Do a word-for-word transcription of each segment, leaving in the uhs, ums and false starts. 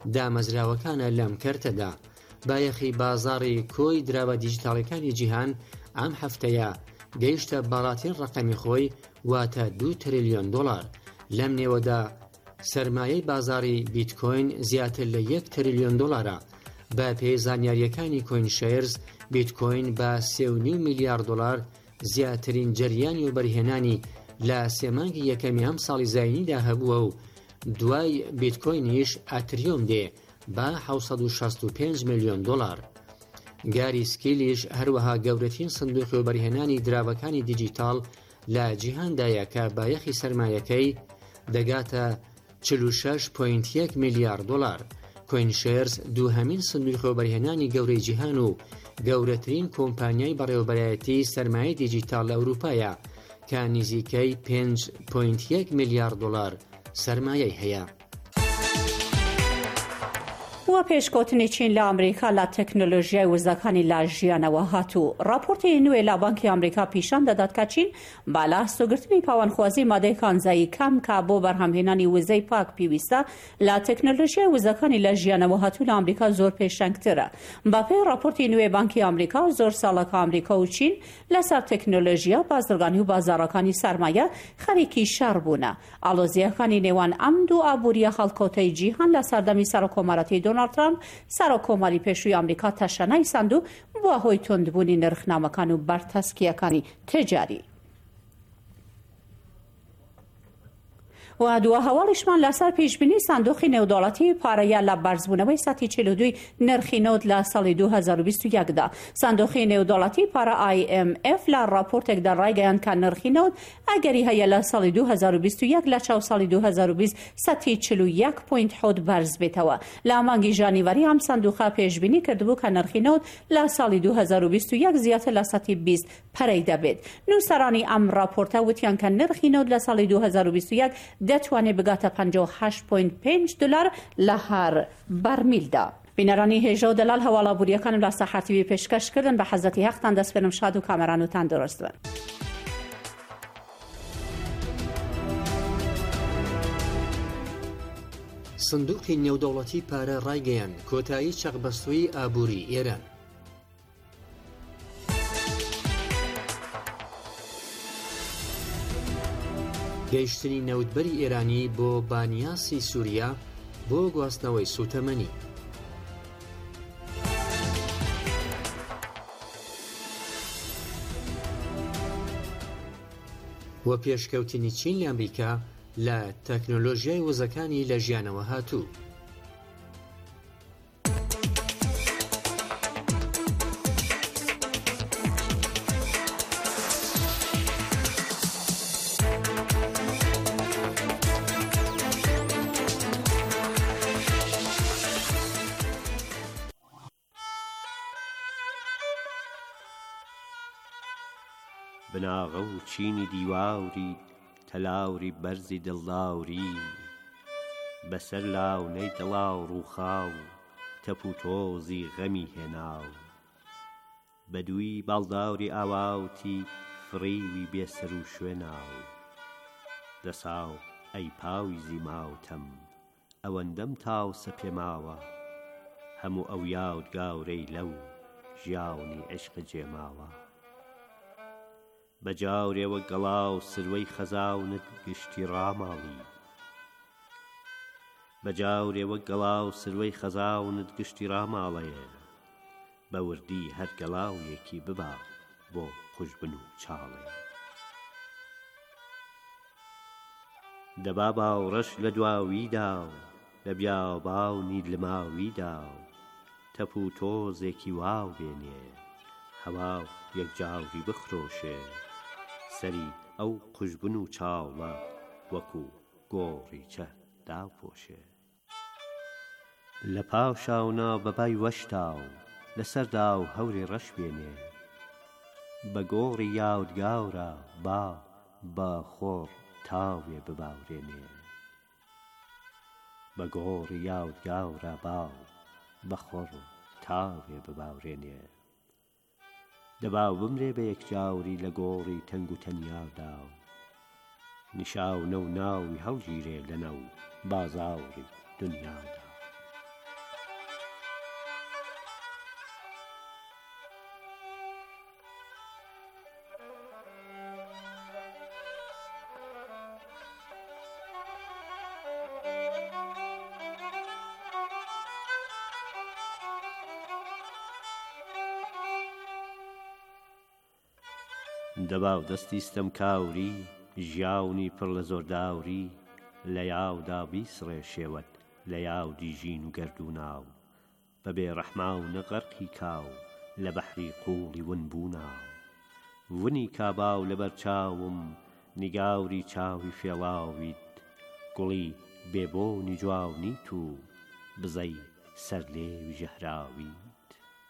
دامەزراوەکانە لەم کەرتەدا. بایەخی بازاڕی کۆی دراوە دیجیتاڵەکانی جیهان ئەم هەفتەیە گەیشتە بەڵاترین ڕقەمی خۆی، واتە دوو تریلیۆن دۆڵار. لەم نێوەدا سەرمایەی بازاڕی بیتکۆین زیاتر لە یەک تریلیۆن دۆڵارە. بە پێی زانیاریەکانی کۆین شێرز، بیتکۆین بە سێ و نیو میلیارد دۆڵار زیاترین جەریانی و بەرهێنانی لە سێمانگی یەکەمی ئەم ساڵی زاینیدا هەبووە و دوای بیتکۆینیش ئەتریۆم دێ بە حەوت و شەست و پێنج میلیۆن دۆڵار. گاری سکیلیش هەروەها گەورەترین سندوقی و بەرهێنانی دراوەکانی دیجیتاڵ لە جیهاندایە کە بایەخی سەرمایەکەی دەگاتە چل و شەش پۆینت یەک میلیارد دۆڵار. کۆین شێرز دووهەمین سندوقی و بەرهێنانی گەورەی جیهان و گەورەترین کۆمپانیای بەڕێوەبەرایەتی سەرمایەی دیجیتاڵ لە ئەوروپایە کە نزیکەی پێنج پۆینت یەک میلیارد دۆڵار سەرمایەی هەیە. وە پێشکەوتنی چین لە ئەمریکا لە تەکنۆلۆژیای وزەکانی لە ژیانەوە هاتوو. راپۆرتی نوێ لە بانکی ئەمریکا پیشان دەدات کە چین با لە هەستوگرتنی پاوانخوازی مادەی کانزایی کەم کە بۆ بەرهەمهێنانی وزەی پاک پێویستە لە تەکنۆلۆژیای وزەکانی لە ژیانەوە هاتوو لە ئەمریکا زۆر پێشەنگترە. بە پێی راپۆرتی نوێ بانکی ئەمریکا زۆر ساڵەکە ئەمریکا و چین لەسەر تەکنۆلۆژیا، بازرگانی و بازاڕەکانی سەرمایە خەریکی شار بوونە. ئاڵۆزیەکانی نێوان ئەم دوو ئابووریە هەڵکەوتەی جیهان لە سەردەمی سەرۆکۆمەرەتی دۆناڵد ترامپ سەرۆکۆمەری پێشووی ئەمریکا تەشەنای ساند و بووە هۆی توندبوونی نرخنامەکان و بەرتەسکیەکانی تجاری. و دووە هەواڵیشمان لەسەر پێشبینی سندوقی نێودەوڵەتی پارەیە لە بەرزبوونەوەی سەتی چل و دوو نرخی نۆت لە ساڵی دوو هەزار و بیست و یەکدا. سندوقی نێودەوڵەتی پارە ئای ئێم ئێف لە راپۆرتێکدا ڕایگەیاند کە نرخی نۆت ئەگەری هەیە لە ساڵی دوو هەزار و بیست و یەک لە چاو ساڵی دوو هەزار و بیست سەتی چل و یەک پۆینت حەوت بەرز بێتەوە. لە مانگی ژانیوەری ئەم سندوقە پێشبینی کردبوو کە نرخی نۆت لە ساڵی دوو هەزار و بیست و یەک زیاتر لە سەتی بیست پەرەی دەبێت. نووسەرانی ئەم راپۆرتە وتیان کە نرخی نۆت لە ساڵی دوو هەزار و بیست و یەک دەتوانێت بگاتە پەنجا و هەشت پۆینت پێنج دلار لە هەر بەرمیلدا. بینەرانی هێژە و دەلال هەواڵابووریەکانم لە ساحەر تیڤی پێشکەشکردن. بە حەزەتی هەختان دەسپێنم، شاد و کامەران و تەندروست بن. سندوقی نێودەوڵەتی پارە ڕایگەیاند کۆتایی چەقبەستووی ئابووری ئێران. گەیشتنی نەوتبەری ئێرانی بۆ بانیاسی سووریا بۆ گواستنەوەی سوتەمەنی. وە پێشکەوتنی چین لە ئەمریکا لە تەکنۆلۆژیای وزەکانی لە ژیانەوە هاتوو. بناغە و چینی دیواوری تەلاوری بەرزی دڵداوری بەسەر لاونەی دڵاو ڕووخاو تەپ و تۆزی غەمی هێناو بەدووی باڵداوری ئاواوتی فڕیوی بێسەر و شوێناو دەساو ئەی پاوی زیماوتەم ئەوەندەم تاوسە پێماوە هەموو ئەو یاود گاورەی لەو ژیاونی عشق جێماوە بەجاورێوە گەڵاو سروەی خەزاونت گشتی ڕاماڵی بەجاورێوە گەڵاو سروەی خەزاونت گشتی ڕاماڵەیە بە وردی هەر گەڵاویەکی ببا بۆ خوشبن و چاڵێ دەبا باوڕەش لە دواویدا و لە بیاباونی لەماویدا و تەپ و تۆزێکی واو بێنێ هەوا یەکجاوری بخرۆشێ سەری ئەو خوشبن و چاوڵە وەکو گۆڕی چە داپۆشێ لە پاو شاونا بەبای وەشتا و لەسەردا و هەوری ڕەش بێنێ بە گۆڕی یاودگاورە با بە خۆڕ تاوێ بباورێنێ بە گۆڕی یاودگاورە با بە خۆڕ تاوێ بباورێنێ دەبا بمرێ بە یەکجاوری لە گۆڕی تەنگ و تەنیادا و نیشاونە و ناوی هەڵگیرێ لەنەو بازاوری دنیادا دەبا و دەستی ستەم کاوری ژیاونی پڕ لە زۆرداوری لە یاودا بیسڕێ شێوەت لە یاو دیژین و گەرد و ناو بەبێ ڕەحما و نەغەرقی کاو لە بەحری قوڵی ون بووناو ونی کاباو لەبەر چاوم نیگاوری چاوی فێڵاویت گوڵی بێبۆنی جواونیت و بزەی سەر لێوی ژەهراویت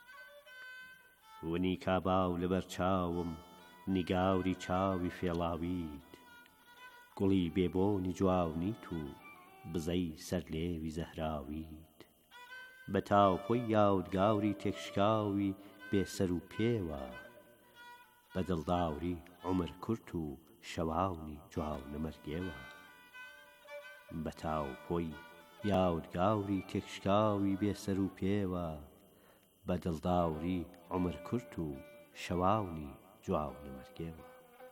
ونی کاباو لەبەر چاوم نیگاوری چاوی فێڵاویت گوڵی بێبۆنی جواونیت و بزەی سەر لێوی زەهراویت بە تاوپۆی یاودگاوری تێکشکاوی بێسەر و پێوە بە دڵداوری عومر کورت و شەواونی جواو نەمەرگێوە بە تاوپۆی یاودگاوری تێکشکاوی بێسەر و پێوە بە دڵداوری عومر کورت و شەواونی جواو نەمەرگێوە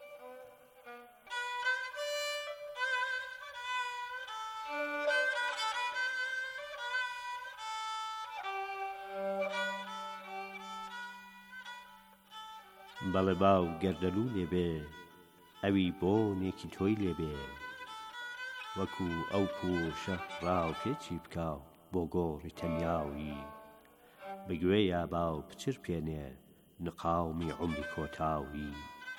بەڵێ باو گەردەلوو لێبێ ئەوی بۆنێکی تۆی لێبێ وەکو ئەو پووشە ڕاو پێچی بکاو بۆ گۆڕی تەنیاوی بگوێ یا باو پچر پێنێ نقاومی عومری کۆتاوی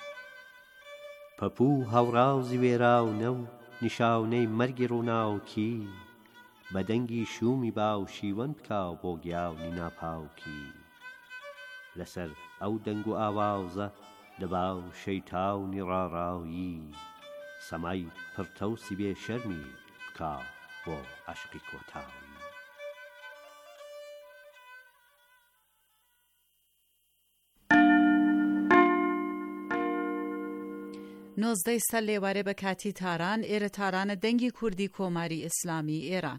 پەپوو هەوڕاوزی وێراونە و نیشاونەی مەرگی ڕووناوکی بە دەنگی شومی باو شیوەن بکاو بۆ گیاونی ناپاوکی لەسەر ئەو دەنگ و ئاوازە دەباو شەیتاونی ڕاڕاوی سەمای پڕتەوسی بێ شەرمی بکا بۆ عەشقی کۆتاوی نۆزدەی سەر لێوارێ بە کاتی تاران ئێرە تارانە دەنگی کوردی کۆماری ئیسلامی ئێران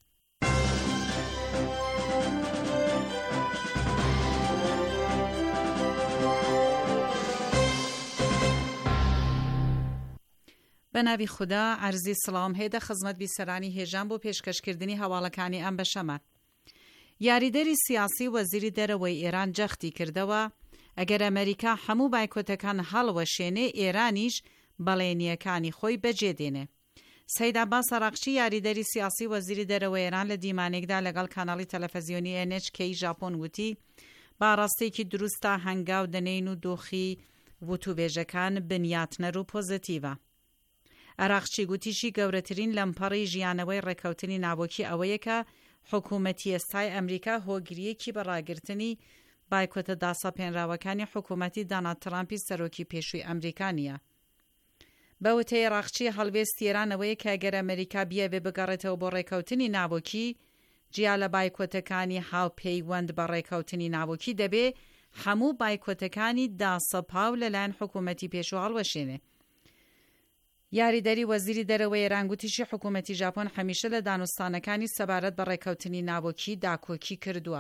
بە ناوی خوددا عەرزی سڵام هێدە خزمەت بیسەرانی هێژان بۆ پێشکەشکردنی هەواڵەکانی ئەم بەشەمە. یاریدەری سیاسی وەزیری دەرەوەی ئێران جەختی کردەوە ئەگەر ئەمریکا هەموو بایکۆتەکان هەڵوەشێنێ ئێرانیش بەڵێنیەکانی خۆی بەجێدێنێ. سەید عەباس عەراقچی یاریدەری سیاسی وەزیری دەرەوەی ئێران لە دیمانێکدا لەگەڵ کاناڵی تەلەڤیزیۆنی ئێن ئیچ کێی ژاپۆن وتی باڕاستێکی دروستە هەنگاو دەنێین و دۆخی وتوبێژەکان بنیاتنەر و پۆزتیڤە. عەراقچی گوتیشی گەورەترین لەمپەڕی ژیانەوەی ڕێکەوتنی ناوەکی ئەوەیە کە حکوومەتی ئێستای ئەمریکا هۆگریەکی بەڕاگرتنی بایکۆتە داسەپێنراوەکانی حکوومەتی دۆناڵد ترامپی سەرۆکی پێشووی ئەمریکانیە. بە وتەی عێراقچی هەڵوێستی ئێرانەوەیە کە ئەگەر ئەمریکا بیەوێ بگەڕێتەوە بۆ ڕێکەوتنی ناوەکی جیا لە بایکۆتەکانی هاوپەیوەند بە ڕێکەوتنی ناوەکی دەبێ هەموو بایکۆتەکانی داسەپاو لەلایەن حکوومەتی پێشوو هەڵوەشێنێ. یاریدەری وەزیری دەرەوەی ئێران گوتیشی حکوومەتی ژاپۆن هەمیشە لە دانوستانەکانی سەبارەت بە ڕێکەوتنی ناوەکی داکۆکی کردووە.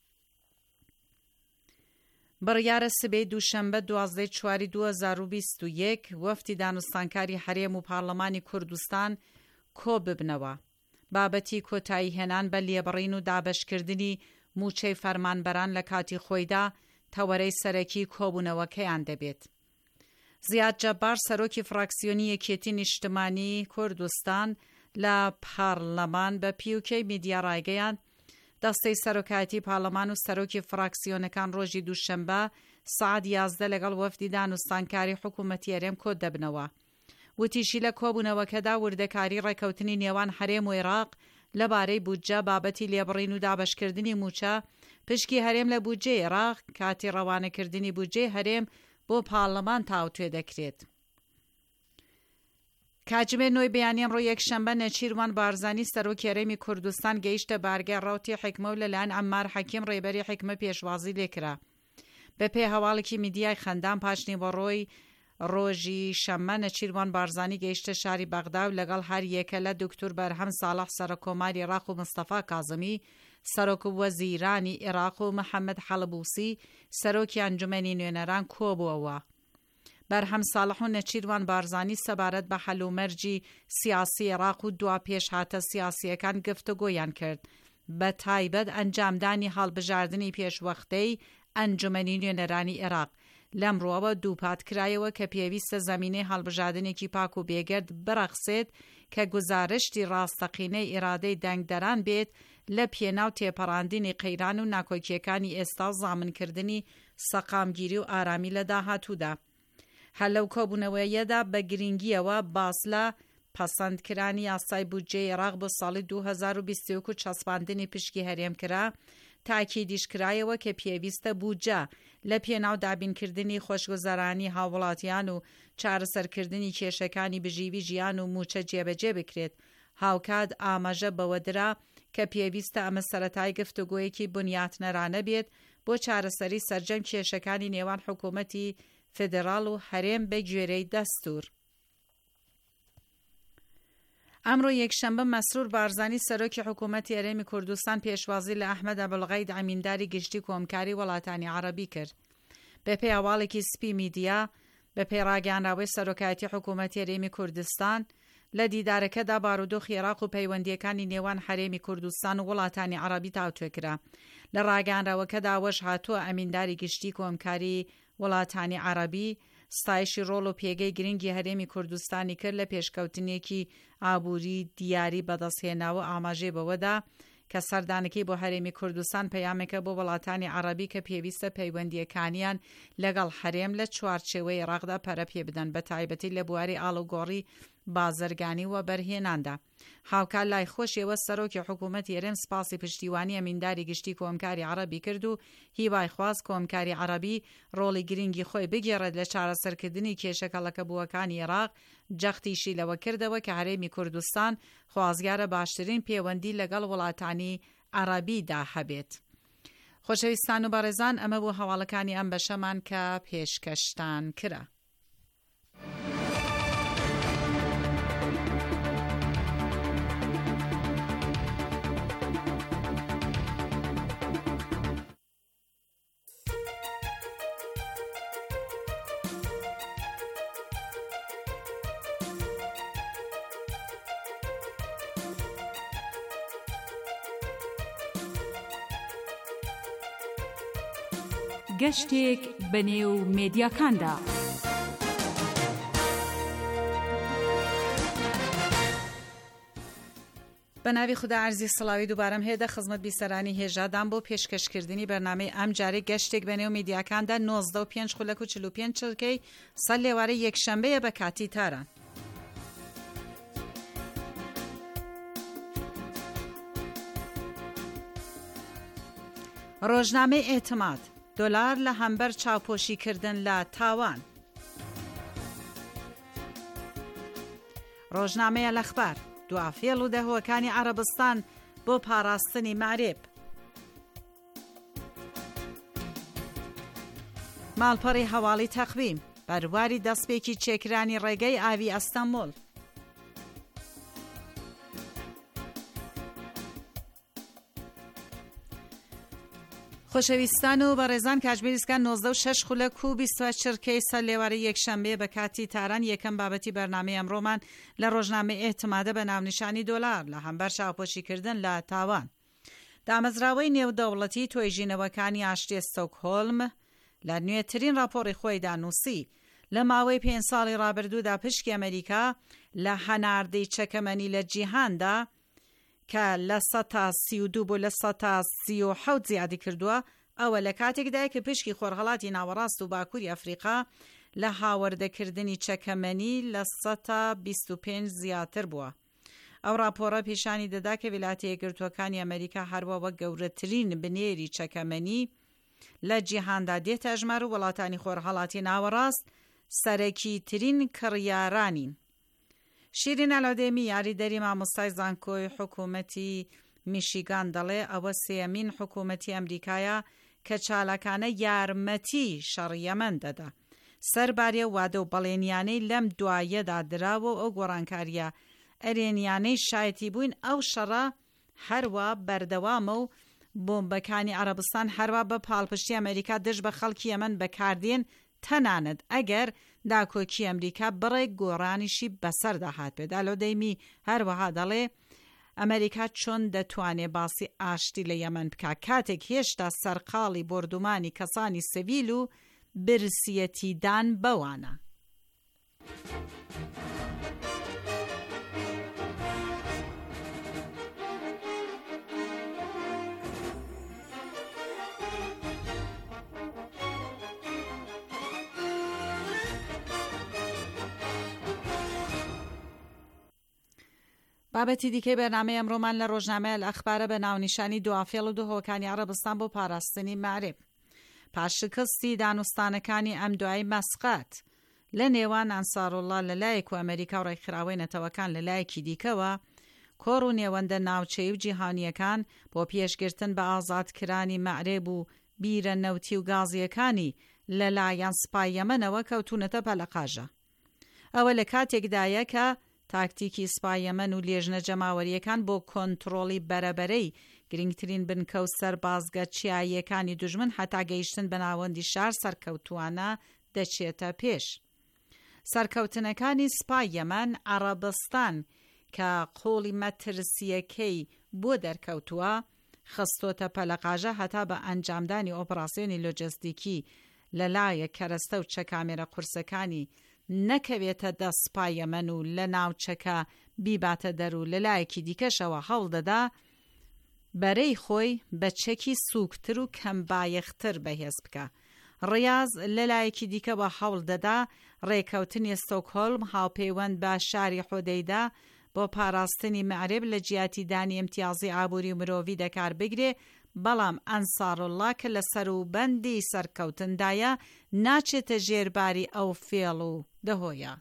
بڕیارە سبەی دووشەمبە دوازدەی چواری دوو هەزار و بیست و یەک وەفتی دانوستانکاری هەرێم و پارلەمانی کوردستان کۆ ببنەوە بابەتی کۆتایی هێنان بە لێبڕین و دابەشکردنی موچەی فەرمانبەران لە کاتی خۆیدا تەوەرەی سەرەکی کۆبوونەوەکەیان دەبێت. زیاد جەبار سەرۆکی فراکسیۆنی یەکێتی نیشتمانی کوردستان لە پارلەمان بە پیوکەی میدیا ڕایگەیان دەستەی سەرۆکایەتی پارلەمان و سەرۆکی فراکسیۆنەکان ڕۆژی دووشەمبە سعات یازدە لەگەڵ وەفدی دانوستانکاری حکوومەتی هەرێم کۆ دەبنەوە. وتیشی لە کۆبوونەوەکەدا وردەکاری ڕێکەوتنی نێوان هەرێم و عێراق لەبارەی بودجە بابەتی لێبڕین و دابەشکردنی موچە پشکی هەرێم لە بودجەی عێراق کاتی ڕەوانەکردنی بودجەی هەرێم بۆ پارلەمان تاوتوێ دەکرێت. کاتژمێر نۆی بەیانیان ڕۆ یەکشەمبە نەچیروان بارزانی سەرۆکی هەرێمی کوردستان گەیشتە بارگای ڕاوتی حکمە و لەلایەن عەمار حەکیم ڕێبەری حکمە پێشوازی لێکرا. بە پێی هەواڵێکی میدیای خەندان پاشنی بۆ ڕۆی ڕۆژی شەممە نەچیروان بارزانی گەیشتە شاری بەغدا و لەگەڵ هەر یەکە لە دکتور بەرهەم ساڵح سەرۆکۆماری عێراق و مستەفا کازمی سەرۆک وەزیرانی عێراق و محەممەد حەڵبووسی سەرۆکی ئەنجومەنی نوێنەران کۆبووەوە. بەرهەم ساڵح و نەچیروان بارزانی سەبارەت بە حەلومەرجی سیاسی عێراق و دوا پێش هاتە سیاسیەکان گفتوگۆیان کرد بە تایبەت ئەنجامدانی هەڵبژاردننی پێشوەختەی ئەنجومەنی نوێنەرانی عێراق لەمڕۆوە دووپات کرایەوە کە پێویستە زەمینەی هەڵبژاردنێکی پاک و بێگەرد بڕەخسێت کە گوزارشتی ڕاستەقینەی ئیرادەی دەنگدەران بێت لە پێناو تێپەڕاندنی قەیران و ناکۆکیەکانی ئێستا و زامنکردنی سەقامگیری و ئارامی لە داهاتوودا. هەر لەو کۆبوونەوەیەدا بە گرنگیەوە باس لە پەسەندکرانی یاسای بودجێی عێراق بۆ ساڵی دوو هەزار و بیست و یەک و چەسپاندنی پشکی هەرێمکرا تاکیدیش کرایەوە کە پێویستە بودجە لە پێناو دابینکردنی خۆشگوزەرانی هاوڵاتیان و چارەسەرکردنی کێشەکانی بژیوی ژیان و موچە جێبەجێ بکرێت. هاوکات ئاماژە بەوەدرا کە پێویستە ئەمە سەرەتای گفتوگۆیەکی بنیاتنەرانە بێت بۆ چارەسەری سەرجەم کێشەکانی نێوان حکوومەتی فێدراڵ و هەرێم بە گوێرەی دەستور. ئەمڕۆ یەکشەمبە مەسرور بارزانی سەرۆکی حکوومەتی هەرێمی کوردستان پێشوازی لە ئەحمەد ئەبوڵغەید ئەمینداری گشتی کۆمکاری وڵاتانی عەرەبی کرد. بەپێی هەواڵێکی سپی میدیا بەپێی ڕاگەیاندراوەی سەرۆکایەتی حکوومەتی هەرێمی کوردستان لە دیدارەکەدا بارودۆخی عێراق و پەیوەندیەکانی نێوان هەرێمی کوردستان و وڵاتانی عەرەبی تاوتوێکرا. لە ڕاگەیاندراوەکەدا وەش هاتووە ئەمینداری گشتی کۆمکاری وڵاتانی عەرەبی ستایشی ڕۆڵ و پێگەی گرنگی هەرێمی کوردستانی کرد لە پێشکەوتنێکی ئابووری دیاری بەدەستهێناوە ئاماژێ بەوەدا کە سەردانەکەی بۆ هەرێمی کوردستان پەیامێکە بۆ وڵاتانی عەرەبی کە پێویستە پەیوەندیەکانیان لەگەڵ هەرێم لە چوارچێوەی عێراقدا پەرە پێ بدەن، بە تایبەتی لە بواری ئاڵوگۆڕی بازرگانی و بەرهێناندا. هاوکار لای خۆشیەوە سەرۆکی حکوومەتی هەرێم سپاسی پشتیوانی ئەمینداری گشتی کۆمکاری عەرەبی کرد و هیوای خواست کۆمکاری عەرەبی ڕۆڵی گرنگی خۆی بگێڕێت لە چارەسەرکردنی کێشەکەڵەکەبووەکانی عێراق. جەختیشی لەوە کردەوە کە هەرێمی کوردستان خوازگارە باشترین پەیوەندی لەگەڵ وڵاتانی عەرەبیدا هەبێت. خۆشەویستان و بەڕێزان، ئەمە بوو هەواڵەکانی ئەم بەشەمان کە پێشکەشتان کرا. گەشتێک بەنێو مێدیاکاندا. بە ناوی خوددا عەرزی سڵاوی دووبارەم هێدە خزمەت بیسەرانی هێژادان بۆ پێشکەشکردنی بەرنامەی ئەم جارێک گەشتێک بەنێو مێدیاکاندا نۆزدە و پێنج خولەک و چل و پێنج چرکەی سەر لێوارەی یەکشەمبەیە بە کاتی تاران. ڕۆژنامەی ئێتماد دۆلار لە هەمبەر چاوپۆشیکردن لە تاوان. ڕۆژنامەیە لەخبار دوافێڵ و دەهۆکانی عەرەبستان بۆ پاراستنی مارێب. ماڵپەڕی هەواڵی تەقویم بەرواری دەستپێکی چێکرانی ڕێگەی ئاوی ئەستەمبۆڵ. خۆشەویستان و بەڕێزان، کاتژمێریسکان نۆزدە و شەش خولەک و بیست و چرکەی سەر لێوارەی یەکشەمبێ بە کاتی تاران. یەکەم بابەتی بەرنامەی ئەمڕۆمان لە ڕۆژنامەی ئێتمادە بە ناونیشانی دۆلار لە هەمبەر چاوپۆشیکردن لە تاوان. دامەزراوەی نێودەوڵەتی تۆیژینەوەکانی ئاشتی ستۆکهۆلم لە نوێترین راپۆڕی خۆی دانووسی لە ماوەی پێنج ساڵی ڕابردوودا پشکی ئەمریکا لە هەناردەی چەکەمەنی لە جیهاندا کە لە سەد تا سی و دوو بۆ لە سەد تا سی و حەوت زیادی کردووە، ئەوە لە کاتێکدای کە پشکی خۆرهەڵاتی ناوەڕاست و باکووری ئەفریقا لە هاوردەکردنی چەکەمەنی لە سەد تا بیست و پێنج زیاتر بووە. ئەو راپۆرە پیشانی دەدا کە ویلایەتە یەکگرتووەکانی ئەمریکا هەروەها گەورەترین بنێری چەکەمەنی لە جیهاندا دێتە ژمار و وڵاتانی خۆرهەڵاتی ناوەڕاست سەرەکی ترین کڕیارانین. شیرین ئەلادێمی یاریدەری مامۆستای زانکۆی حکوومەتی میشیگان دەڵێ ئەوە سێمین حکوومەتی ئەمریکایە کە چالاکانە یارمەتی شەڕی یەمەن دەدا. سەربارەی وادە و بەڵێنیانەی لەم دوایەدا دراوە و ئەو گۆڕانکاریە ئەرێنیانەی شایەتی بووین ئەو شەڕە هەروە بەردەوامە و بۆمبەکانی عەرەبستان هەروە بە پاڵپشتی ئەمریکا دژ بە خەڵکی یەمەن بەکاردێن، تەنانەت ئەگەر داکۆکی ئەمریکا بڕێک گۆڕانیشی بەسەردا هات بێت. ئالۆدەیمی هەروەها دەڵێ ئەمریکا چۆن دەتوانێت باسی ئاشتی لە یەمەن بکات کاتێک هێشتا سەرقاڵی بردومانی کەسانی سڤیل و برسیەتیدان بەوانە. بابەتی دیکەی بەرنامەی ئەمڕۆمان لە ڕۆژنامەیە ئەخبارە بە ناونیشانی دوافێڵ و دوهۆکانی عەرەبستان بۆ پاراستنی مەعرب. پاشکستی دانوستانەکانی ئەم دوای مەسقات لە نێوان ئەنساڕوڵڵا لەلایەک و ئەمریکا و ڕێکخراوەی نەتەوەکان لەلایەکی دیکەوە، کۆڕ و نێوەندە ناوچەی و جیهانیەکان بۆ پێشگرتن بە ئازادکرانی مەعرب و بیرە نەوتی و گازیەکانی لەلایەن سوپای یەمەنەوە کەوتونەتە پەلەقاژە. ئەوە لە کاتێکدایە کە تاکتیکی سوپای یەمەن و لێژنە جەماوەریەکان بۆ کۆنتڕۆڵی بەرەبەرەی گرنگترین بنکە و سەربازگە چیاییەکانی دوژمن هەتا گەیشتن بە ناوەندی شار سەرکەوتووانە دەچێتە پێش. سەرکەوتنەکانی سوپای یەمەن عەرەبستان کە قۆڵی مەترسیەکەی بۆ دەرکەوتووە خستۆتە پەلەقاژە هەتا بە ئەنجامدانی ئۆپراسیۆنی لۆجستیکی لەلایە کەرەستە و چەکامێرە قورسەکانی نەکەوێتە دەست سوپای یەمەن و لە ناوچەکە بیباتە دەرو لەلایەکی دیکەشەوە هەوڵ دەدا بەرەی خۆی بە چەکی سووکتر و کەمبایەختر بەهێز بکە. ڕیاض لەلایەکی دیکە بە هەوڵ دەدا ڕێکەوتنی ستۆکهۆلم هاوپەیوەند بە شاری حودەیدا بۆ پاراستنی مەعرب لە جیاتی دانی ئیمتیازی ئابووری مرۆڤی دەکار بگرێ، بەڵام ئەنساڕوڵڵا کە لە سەروبەندی سەرکەوتندایە ناچێتە ژێرباری ئەو فێڵ و دەهۆیە.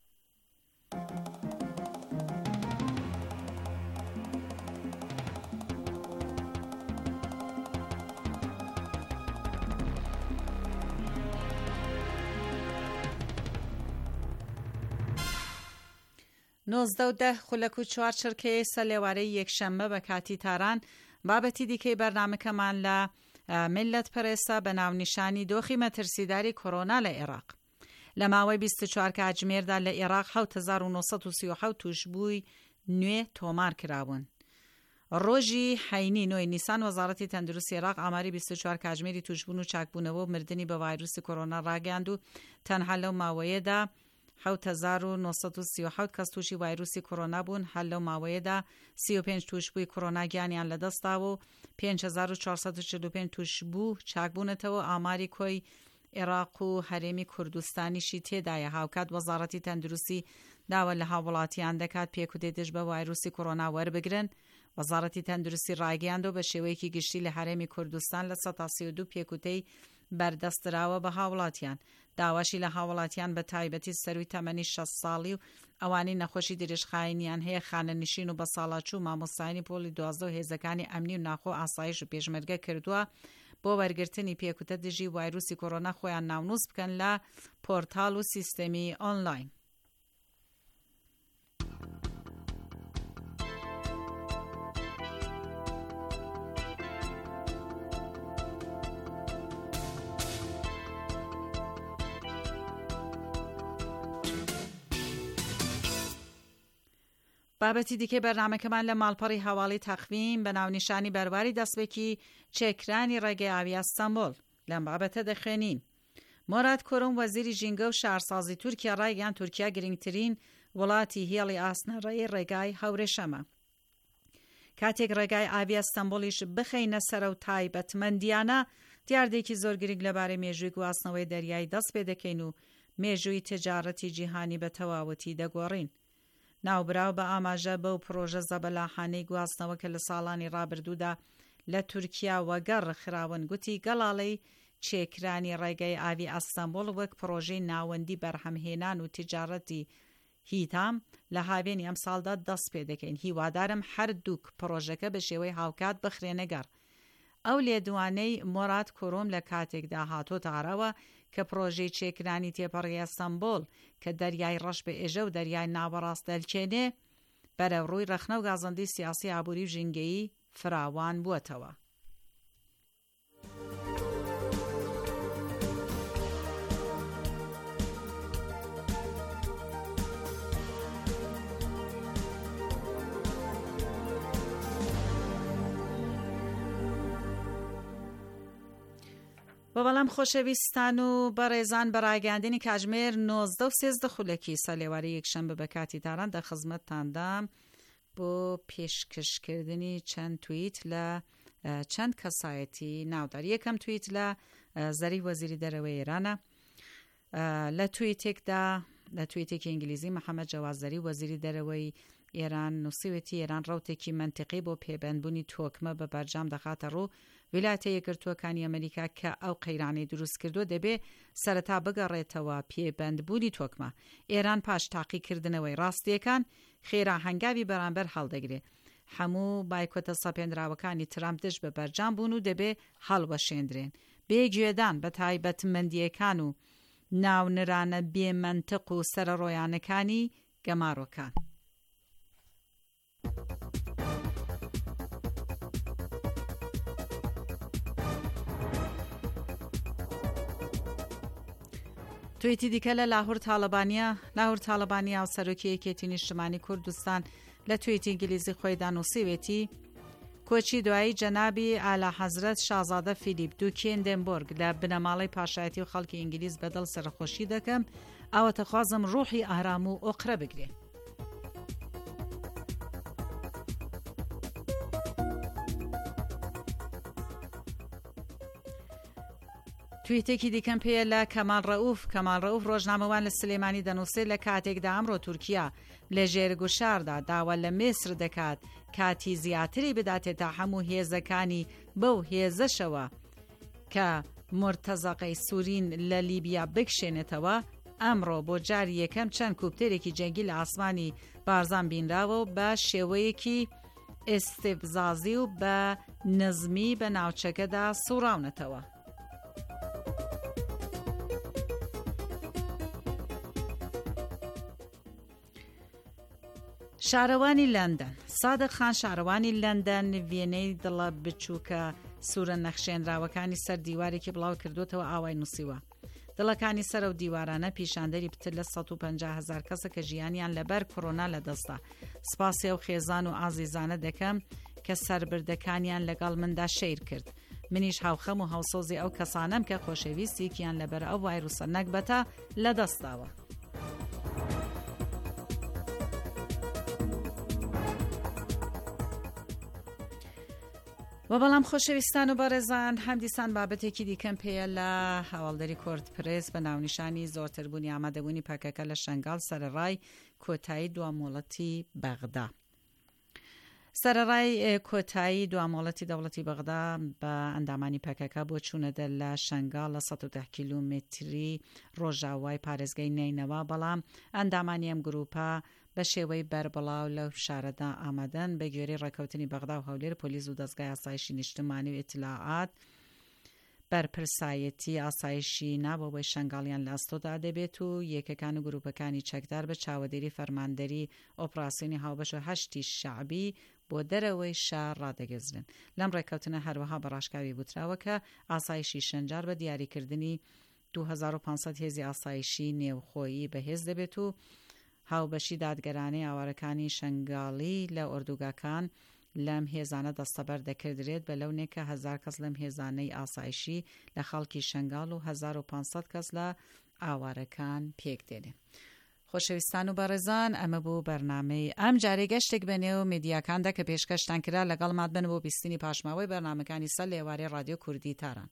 نۆزدە و دە خولەک و چوار چرکەیە سەلێوارەی یەکشەممە بە کاتی تاران. بابەتی دیکەی بەرنامەکەمان لە میلەت پرێسە بە ناونیشانی دۆخی مەترسیداری کۆرۆنا لە عێراق. لە ماوەی بیست و چوار کاتژمێردا لە عێراق حەوت هەزار و نۆسەد و سی و حەوت توشبووی نوێ تۆمار کراون. ڕۆژی حەینی نۆی نیسان وەزارەتی تەندروستی عێراق ئاماری بیست و چوار کاتژمێری توشبوون و چاکبوونەوە و مردنی بە ڤایرۆسی کۆرۆنا ڕاگەیاند و تەنها لەو ماوەیەدا حەوت هەزار و نۆسەد و سی و حەوت کەس تووشی ڤایرۆسی کۆرۆنا بوون. هەر لەو ماوەیەدا سی و پێنج توشبووی کۆرۆنا گیانیان لەدەستاوە و پێنج هەزار و چوارسەد و چل و پێنج توشبوو چاکبوونەتەوە. ئاماری کۆی عێراق و هەرێمی کوردستانیشی تێدایە. هاوکات وەزارەتی تەندروستی داوە لە هاوڵاتیان دەکات پێک و دێدش بە ڤایرۆسی کۆرۆنا وەربگرن. وەزارەتی تەندروستی ڕاگەیاندەوە بە شێوەیەکی گشتی لە هەرێمی کوردستان لە سەد تا سی و دوو پێکوتەی بەردەستراوە بە هاوڵاتیان. داواشی لە هاوڵاتیان بە تایبەتی سەروی تەمەنی شەست ساڵی و ئەوانی نەخۆشی درێژخایینیان هەیە خانەنشین و بە ساڵاچوو و مامۆستایانی پۆلی دوازدە و هێزەکانی ئەمنی و ناخۆ ئاسایش و پێشمەرگە کردووە بۆ وەرگرتنی پێکوتە دژی ڤایرۆسی کۆرۆنا خۆیان ناونووس بکەن لە پۆرتال و سیستەمی ئۆنلاین. بابەتی دیکەی بەرنامەکەمان لە ماڵپەڕی هەواڵی تەخویم بە ناونیشانی بەرواری دەستپێکی چێکرانی ڕێگەی ئاوی ئەستەمبۆڵ لەم بابەتە دەخوێنین. مۆراد کۆرۆم وەزیری ژینگە و شارسازی تورکیا ڕایگەیاند تورکیا گرنگترین وڵاتی هێڵی ئاسنەڕێی ڕێگای هەورێشەمە. کاتێک ڕێگای ئاوی ئەستەمبۆڵیش بخەینە سەرە و تایبەتمەندیانە، دیاردێکی زۆر گرنگ لەبارەی مێژووی گواستنەوەی دەریایی دەست پێ دەکەین و مێژووی تجارەتی جیهانی بە تەواوەتی دەگۆڕین. ناوبراو بە ئاماژە بەو پرۆژە زەبەلاحانەی گواستنەوە کە لە ساڵانی ڕابردوودا لە تورکیا وەگەڕ خراون گوتی گەڵاڵەی چێکرانی ڕێگەی ئاوی ئەستەمبۆڵ وەک پرۆژەی ناوەندی بەرهەمهێنان و تجارەتی هیتام لە هاوێنی ئەم ساڵدا دەست پێ دەکەین. هیوادارم هەردووک پرۆژەکە بە شێوەی هاوکات بخرێنەگەڕ. ئەو لێدوانەی مۆراد کۆرۆم لە کاتێکدا هاتۆتە ئاراوە کە پرۆژەی چێکرانی تێپەڕی ئەستەمبۆڵ کە دەریای ڕەش بە ئێژە و دەریای ناوەڕاست دەلکێنێ بەرەو ڕووی ڕەخنە و گازەندەی سیاسی ئابووری و ژینگەیی فراوان بووەتەوە. و بەڵام خۆشەویستان و بەڕێزان بەڕاگەاندنی کاتژمێر نۆزدە و سێزدە خولەکی سەلێواری یەکشەمبە بە کاتی تاران دە خزمەتتاندام بۆ پێشکەشکردنی چەند تویت لە چەند کەسایەتی ناودار. یەکەم تویت لە زەری وەزیری دەرەوەی ئێرانە. لە تویتێکدا لە تویتێکی ئینگلیزی محەممەد جەواز زەری وەزیری دەرەوەی ئێران نووسیوێتی ئێران ڕوتێکی منتیقی بۆ پێبەندبوونی تۆکمە بە بەرجام دەخاتە ڕوو ویلایەتە یەکگرتووەکانی ئەمریکا کە ئەو قەیرانەی دروست کردو دەبێ سەرەتا بگەڕێتەوە پێبەندبوونی تۆکمە. ئێران پاش تاقیکردنەوەی ڕاستیەکان خێرا هەنگاوی بەرامبەر هەڵدەگرێ. هەموو بایکۆتە سەپێنراوەکانی ترامپ دژ بە بەرجام بوون و دەبێ هەڵوەشێندرێن. بێگوێدان بە تایبەتمەندیەکان و ناونرانە بێمەنتق و سەرڕۆیانەکانی گەماڕۆکان. تویتی دیکە لە لاهور تاالبانیا لاهور تاالبانیا و سەرۆکیەکێتی نیشتمانی کوردستان لە تویتی ئینگلیزی خۆی دانووسیوێتی کۆچی دوایی جەنابی ئالا حەزرەت شازادە فیلیپ دوکێندێنبۆرگ لە بنەماڵی پاشایەتی و خەڵکی ئینگلیز بەدڵ سەرخۆشی دەکەم ئەوەتە خوازم ڕوحی ئارام و ئۆقرە بگرێ. تویتێکی دیکەم پێە لە کەمال ڕەوف کەمال ڕەوف ڕۆژنامەوان لە سلێمانی دەنووسێت لە کاتێکدا ئەمڕۆ تورکیا لە ژێرگوشاردا داوا لە میسر دەکات کاتی زیاتری بداتێتە هەموو هێزەکانی بەو هێزەشەوە کە مرتەزەقەی سوورین لە لیبیا بکشێنێتەوە. ئەمڕۆ بۆ جاری یەکەم چەند کوپتێرێکی جەنگی لە ئاسمانی بارزان بینراوە و بە شێوەیەکی ئێستێفزازی و بە نزمی بە ناوچەکەدا سوڕاونەتەوە. شارەوانی لەندەن سادق خان شارەوانی لەندەن وێنەی دڵە بچووکە سوورە نەخشێنراوەکانی سەر دیوارێکی بڵاو کردوتەوە ئاوای نووسیوە. دڵەکانی سەر و دیوارانە پیشاندەری پتر لە سەد و پەنجا هەزار کەسە کە ژیانیان لەبەر کۆڕۆنا لەدەستا. سپاسی و خێزان و ئازیزانە دەکەم کە سەربردەکانیان لەگەڵ مندا شیر کرد. منیش هاوخەم و هاوسۆزی ئەو کەسانم کە خۆشەویستێکیان لەبەر ئەو ڤایرۆسە نەکبەتە لەدەستاوە. و بەڵام خۆشەویستان و بەڕێزان هەمدیسان بابەتێکی دیکەم پێیە لە هەواڵدەری کورد پرێس بە ناونیشانی زۆرتربوونی ئامادەبوونی پاکەکە لە شەنگاڵ سەرەڕای کۆتایی دوامۆڵەتی بەغدا. سەرەڕای کۆتایی دوامۆڵەتی دەوڵەتی بەغدا بە ئەندامانی پاکەکە بۆ چوونەدە لە شەنگاڵ لە سەد و دە کیلومتری ڕۆژاوای پارێزگای نینەوە، بەڵام ئەندامانی ئەم گروپە بە شێوەی بربڵاو لەو شارەدا ئامادەن بە گوێرەی ڕێکەوتنی بەغدا و هەولێر پۆلیس و دەستگای ئاسایشی نیشتمانی و ئیتلاعات بەرپرسایەتی ئاسایشی نابەوەی شەنگاڵیان لە ئەستۆدا دەبێت و یەکەکان و گروپەکانی چەکدار بە چاوەدێری فەرماندەری ئۆپراسیۆنی هاوبەش و هەشتی شەعبی بۆ دەرەوەی شار ڕادەگەزرن. لەم ڕێکەوتنە هەروەها بەڕاشکاوی بوتراوە کە ئاسایشی شەنجار بە دیاریکردنی دوو هەزار و پانسەد هێزی ئاسایشی نێوخۆیی بەهێز دەبێت و هاوبەشی دادگەرانەی ئاوارەکانی شەنگاڵی لە ئۆردوگاکان لەم هێزانە دەستەبەر دەکردرێت بە لەونێکە هەزار کەس لەم هێزانەی ئاسایشی لە خەڵکی شەنگاڵ و هەزار و پانسەد کەس لە ئاوارەکان پێک دێنێ. خۆشەویستان و بەڕێزان، ئەمە بوو بەرنامەی ئەم جارێ گەشتێک بەنێو میدیاکاندا کە پێشکەشتان کرا لەگەڵمان بن بۆ بیستنی پاشماوەی بەرنامەکانی سەر لێوارەی ڕادیۆ کوردی تاران.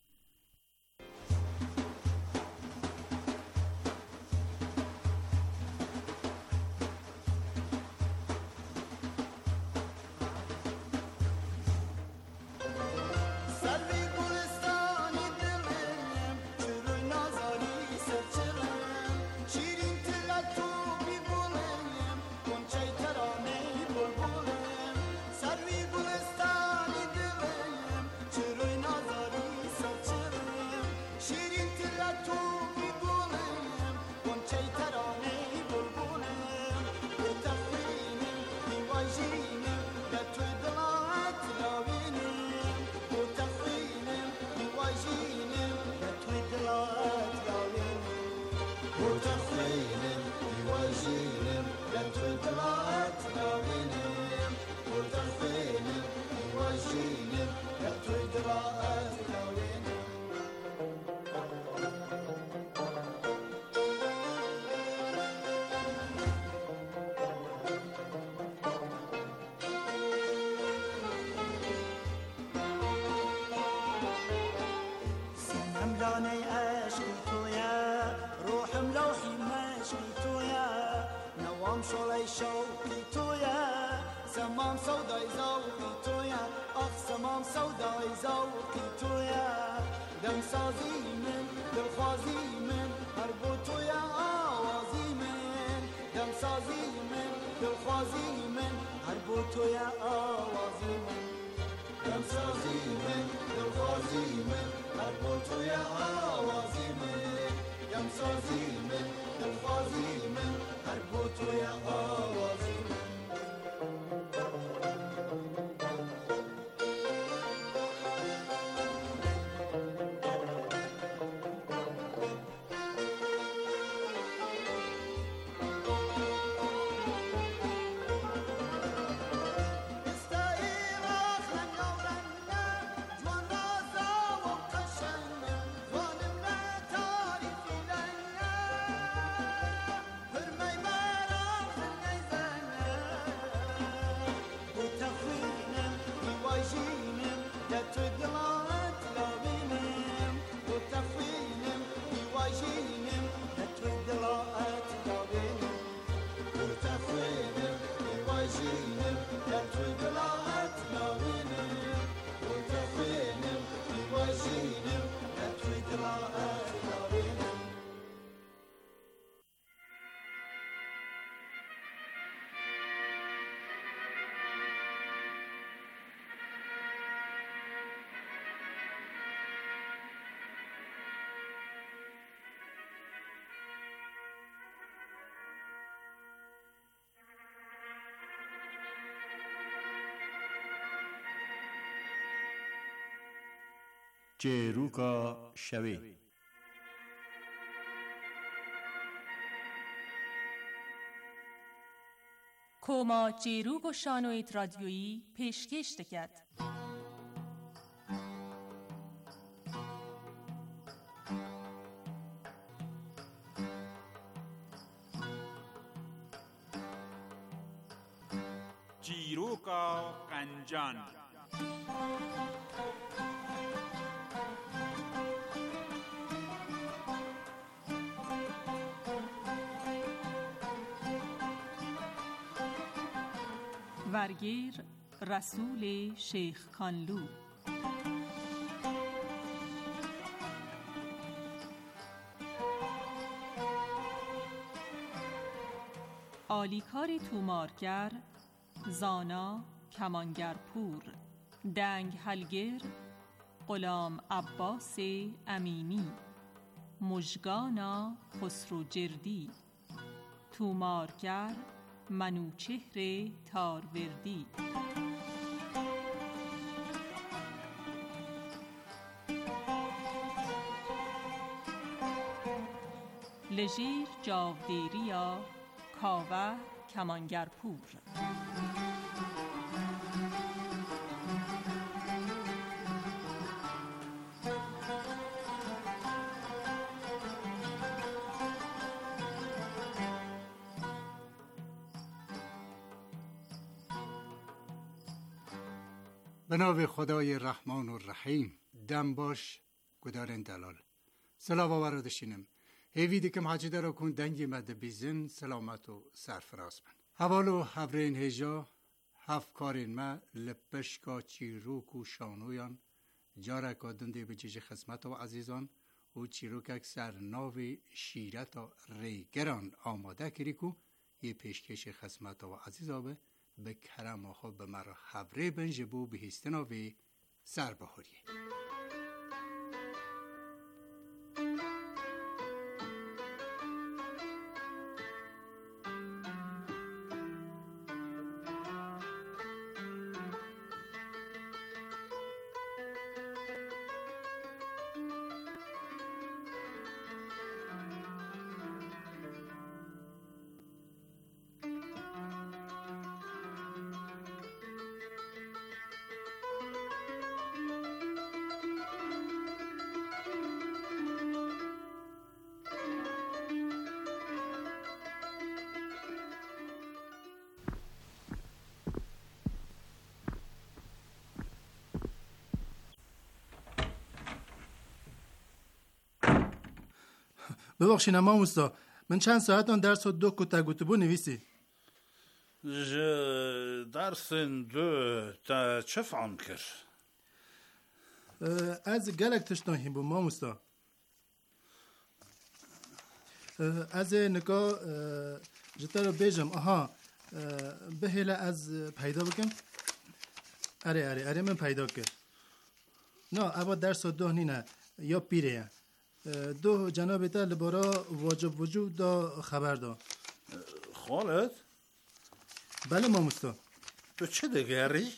وقتی تویا دم سازی من دلخوازی من هر بو تویا آوازی من دم سازی من دلخوازی من هر بو تویا آوازی من دم سازی من دلخوازی من هر بو تویا آوازی من دم سازی من دلخوازی من هر بو تویا آوازی من چیروکا شوی کوما چیروک و شانویت رادیویی پیشکش دکد. چیروکا قنجان ورگیر رسول شیخ کانلو آلیکار تومارگر زانا کمانگرپور دنگ هلگر غلام عباس امینی مژگانا خسرو جردی تومارگر منوچهر تاروردی لژیر جاودیریا کاوه کمانگرپور به نام خدای رحمان و رحیم دم باش گدارن دلال سلام آورا دشینم هیویدی کم حاجی دارا کن دنگی مده بیزن سلامت و سرفراز من حوالو حبرین هجا هف کارین ما لپشکا چیروک و شانویان جارکا دنده بجیج خدمت و عزیزان و چیروک اکسر ناوی شیرت و ریگران آماده کری کو یه پیشکش خدمت و عزیزا به به کرم آخو به مرا حبره بنجبو به هستناوی سر بخوریه ببخشید اما مستا من چند ساعت آن درس و دو کتا گوتبو نویسی ج درس دو تا چه فهم کر از گلک تشتاهی بو ماموستا از نگاه جتا رو بیجم آها بهیله از پیدا بکن اره اره اره من پیدا کرد نه ابا درس و دو نه یا پیره دو جناب تا لبارا واجب وجود دا خبر دا خالد؟ بله ماموستا تو چه دگری؟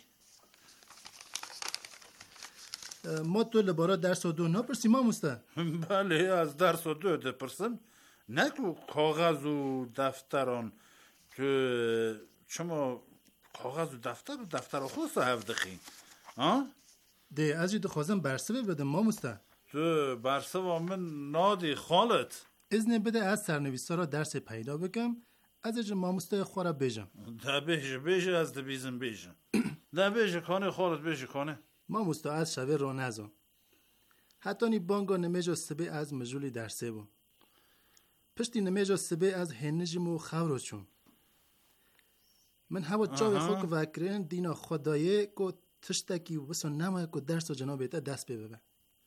ما تو لبارا درس و دو نپرسی ماموستا بله از درس و دو دپرسم نکو کاغذ و دفتران تو شما کاغذ و دفتر و دفتر خود صاحب دخین ها؟ ده از جدو خوازم برسه بده ماموستا تو برسه و من نادی خالد ازن بده از سرنویسا را درس پیدا بکم از اجا ماموستا خورا بیجم ده بیجه بیجه از ده بیزم بیجه ده بیجه کانه خالد بیجه کانه ماموستا از شوه رو نزا حتی نی بانگا نمیجا سبه از مجولی درسه بو پشتی نمیجا سبه از هنجمو خورو چون من هوا جاوی خود که وکرین دینا خدایه که تشتکی و بسا نمایه که درس و جنابیتا دست ببه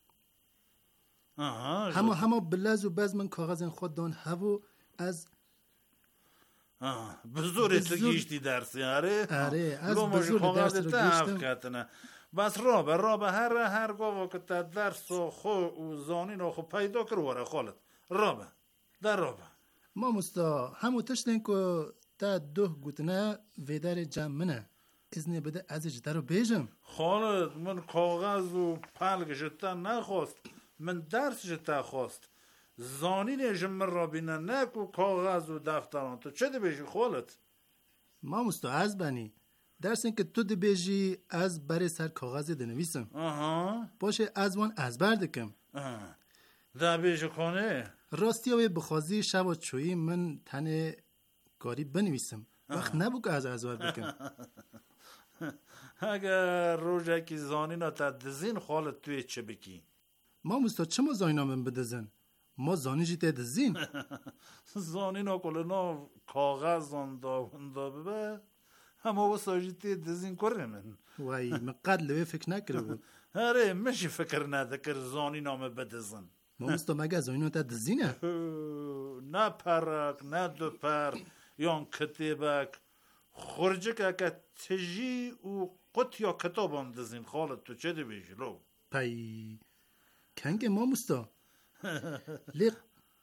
همه همه بلز و بز من کاغذ خود دان هوا از بزوری تگیشتی درسی آره؟ آره از بزوری درس رو گیشتم بس رابه رابه هر هر گوه که تا درس و خو و زانین و خو پیدا کرو وره خالد رابه در رابه ما مستا همو تشتین که تا دو گوتنه ویدر جمعنه ازنی بده از جده رو بیجم خالد من کاغذ و پلگ جتا نخواست من درس جتا خواست زانین جمع را بینه نکو کاغذ و دفتران تو چه دی بیجی خالد؟ ما مستا از بانی درس این که تو دی بیجی از بر سر کاغذ دنویسم آها باشه از وان از بردکم ده بیجی کنه راستی های بخوازی شب و چویی من تنه کاری بنویسم وقت نبو که از از بکن اگر روژه که زانینا تا دزین خالد توی چه بکی؟ ما مستا چه ما زانینا من بدزن؟ ما زانی جیت دزین زانینا کلنا کاغذ آندا وندا ببه همه واسا جیت دزین کره من وای من قد لوی فکر نکره بود اره مشی فکر ندکر زانینا من بدزن ما مستا مگه زانینا تا دزینه؟ نه پرک نه دو پر یان کتیبک خورجه که تجی و قط یا کتاب هم دزین خالد تو چه دی بیشی لو پای کنگ ما مستا لیق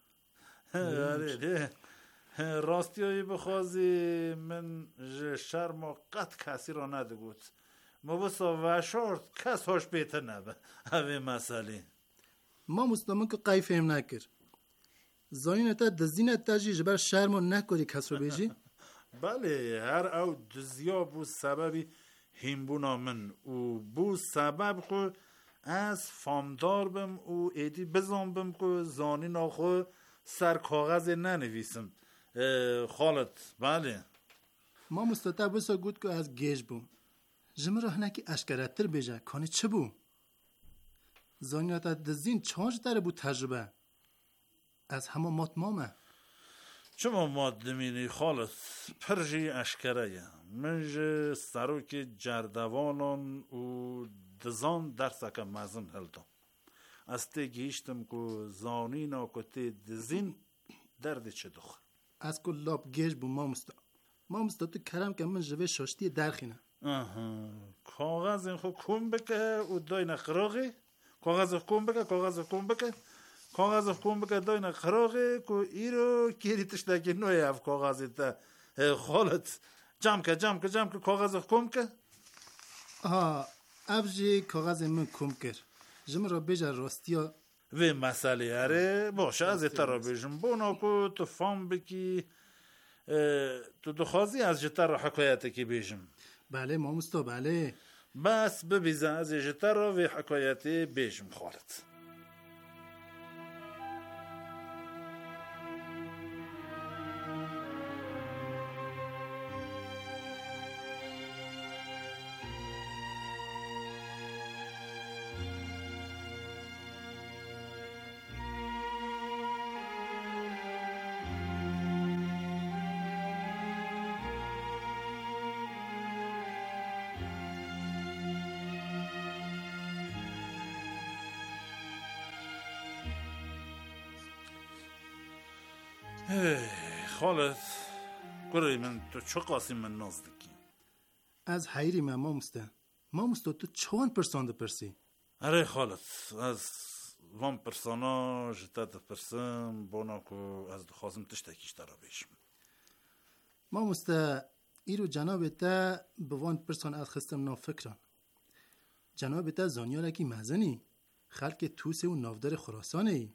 آره راستی هایی بخوازی من شرم و قط کسی را ندگوت ما بسا وشارت کس هاش بیتر نبه اوه مسئله ما مستا من که قیفهم نکر زاین تا دزینت تاجی جبر شرم و نکری کس رو بیجی بله هر او دزیا بو سببی هم بونا من و بو سبب خو از فامدار بم و ایدی بزن بم که زانی ناخو سر کاغذ ننویسم خالد بله ما مستطع بسا گود که از گیج بو جمع راه نکی اشکرتر بیجه کانی چه بو زانی تا دزین چانج داره بو تجربه از همه مات مامه چما ماد دمینی خالص پرجی اشکره منج سروک جردوانان و دزان درسک مزن هلدم از تی گیشتم که زانینا که تی دزین درد چه دخ از کل لاب گیج بو ما مستا ما مستا تو کرم که من جوه شاشتی درخینه آها کاغذ این خو کن بکه و دای نخراغی کاغذ کن بکه کاغذ کن بکه کاغذ کن بکه دای نخراغی که ایرو کیری تشتاکی نوی اف کاغذی تا خالت جمع که جمع که جمع که کاغذ کن که آها افجی کاغذ من کم کر جمع را بیجا راستیا و مسئله هره باشه از ایتا را بیجم بونا که تو فهم بکی تو دخوازی از جتا را حکایت که بیجم بله ما مستا بله بس ببیزه از جتا را و حکایت بیجم خالد خالد گره من تو چه قاسی من نازدکی از حیری من مامسته مامسته تو چوان پرسان پرسی اره خالد از وان پرسانا جتا ده پرسم بانا که از دخوازم تشتکیش دارا بیشم مامسته ایرو جناب تا به وان پرسان از خستم ناف فکران جناب تا زانیارکی مزنی خلق توسه و نافدار خراسانه ای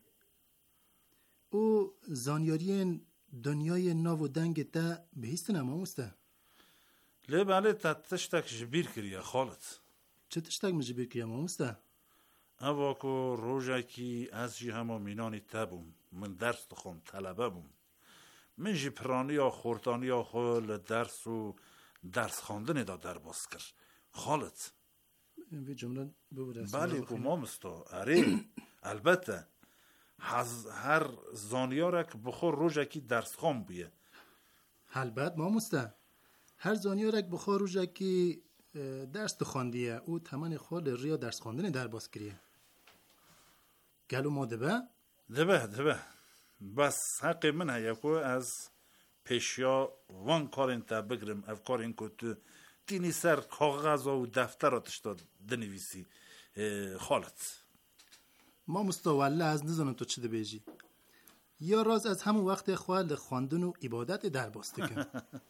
او زانیاری دنیای ناو و دنگ تا بهیستن مامسته لی بله تا تشتک جبیر کریه خالد چه تشتک مجبیر کریه مامسته اوا که روژه کی از جی همه مینانی تبوم من درس دخون طلبه بوم من جی پرانی یا خورتانی یا خول درس و درس خواندن دا در باز کر خالد این جمله ببوده بله که ما مستا اره البته هر زانیارک بخور روژه کی درس خوان بیه البته ما مستا هر زانیارک بخور روژه کی درس خواندیه او تمن خود ریا درس خواندن در باز کریه گلو ما دبه؟ دبه دبه بس حق من هیا که از پیشیا وان کارین تا بگرم اف کارین که تو تینی سر کاغذ و دفتر آتشتا دنویسی خالت ما مستواله از نزانم تو چه بیجی یا راز از همون وقت خواه خواندن و عبادت در باز کن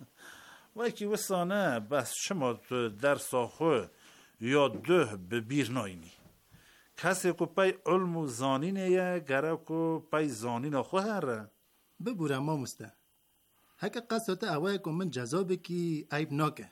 وای که وسانه بس شما درس آخو یا ده ببیر ناینی کسی که پای علم و زانینه یه گره که پای زانین آخو هره ببورم ما مسته هکه قصد اوه که من جذابه که عیب ناکه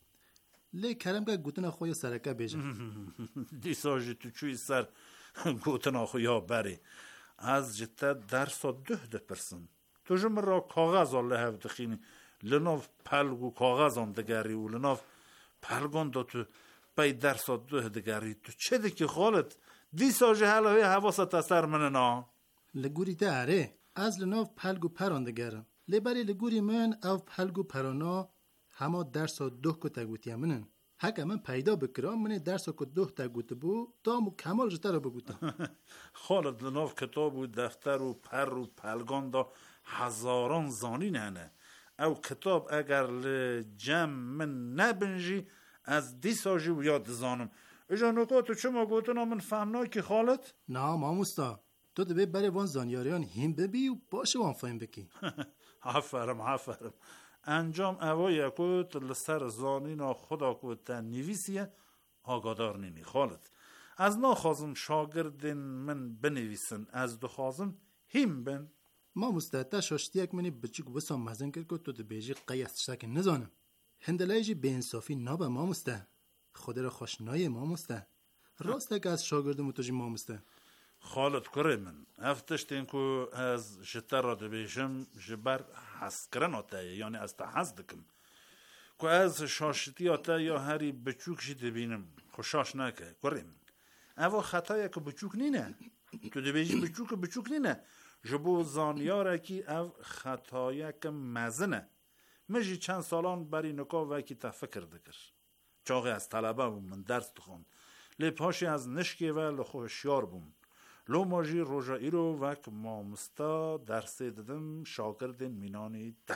لی کرم که گوتن آخو یا سرکه بیجم دیساجی تو چوی سر گوتن آخو یا بری از جتا درس ده ده پرسن تو جمع را کاغذ الله هف دخینی لناف پلگو کاغذ آن دگری و لناف پلگان دا تو پای درس ده دگری تو چه ده که خالت دیساجی حلاوی حواست اثر من نا لگوری تا اره از لناف پلگو پران دگرم لی بری لگوری من او پلگو پرانا همه درس ده که تگوتی منن هکه من پیدا بکرام من درس که ده تگوت بو دامو کمال جتا رو بگوتم خالد لناف کتاب و دفتر و پر و پلگان دا هزاران زانی نه او کتاب اگر لجم من نبنجی از دیساجی و یاد زانم اجا نکاتو چما گوتنا من فهمنا که خالد؟ نه ماموستا تو دبی بری وان زانیاریان هم ببی و باشه وان فهم بکی حفرم حفرم انجام اوایی اکوت لسر زانینا خدا کوتا نویسیه آگادار نینی خالد از ناخوازم شاگردین من بنویسن از دخوازم هم بن ما مستعده شاشتیک منی بچک بسا مزن کرد که تو دبیجی قیست شک نزانم هندلایجی به انصافی نابه ما مسته خود را خوشنای ما مسته راسته که از شاگردم تو جی ما مسته خالد کره من افتشتین که از جتر را دبیجم جبر حس کرن آتایه یعنی از تا حس دکم که از شاشتی آتایه یا هری بچوک جی دبینم خوشاش نکه کره من اوا خطایه که بچوک نینه تو دبیجی بچوک بچوک نینه جبو زانیاره کی او خطایه که مزنه مجی چند سالان بری نکا وکی تا فکر دکر چاقی از طلبه بوم من درس دخون لی پاشی از نشکه و لخوشیار بوم لو ماجی روژا ایرو وک مامستا درس دادم شاگرد مینانی ده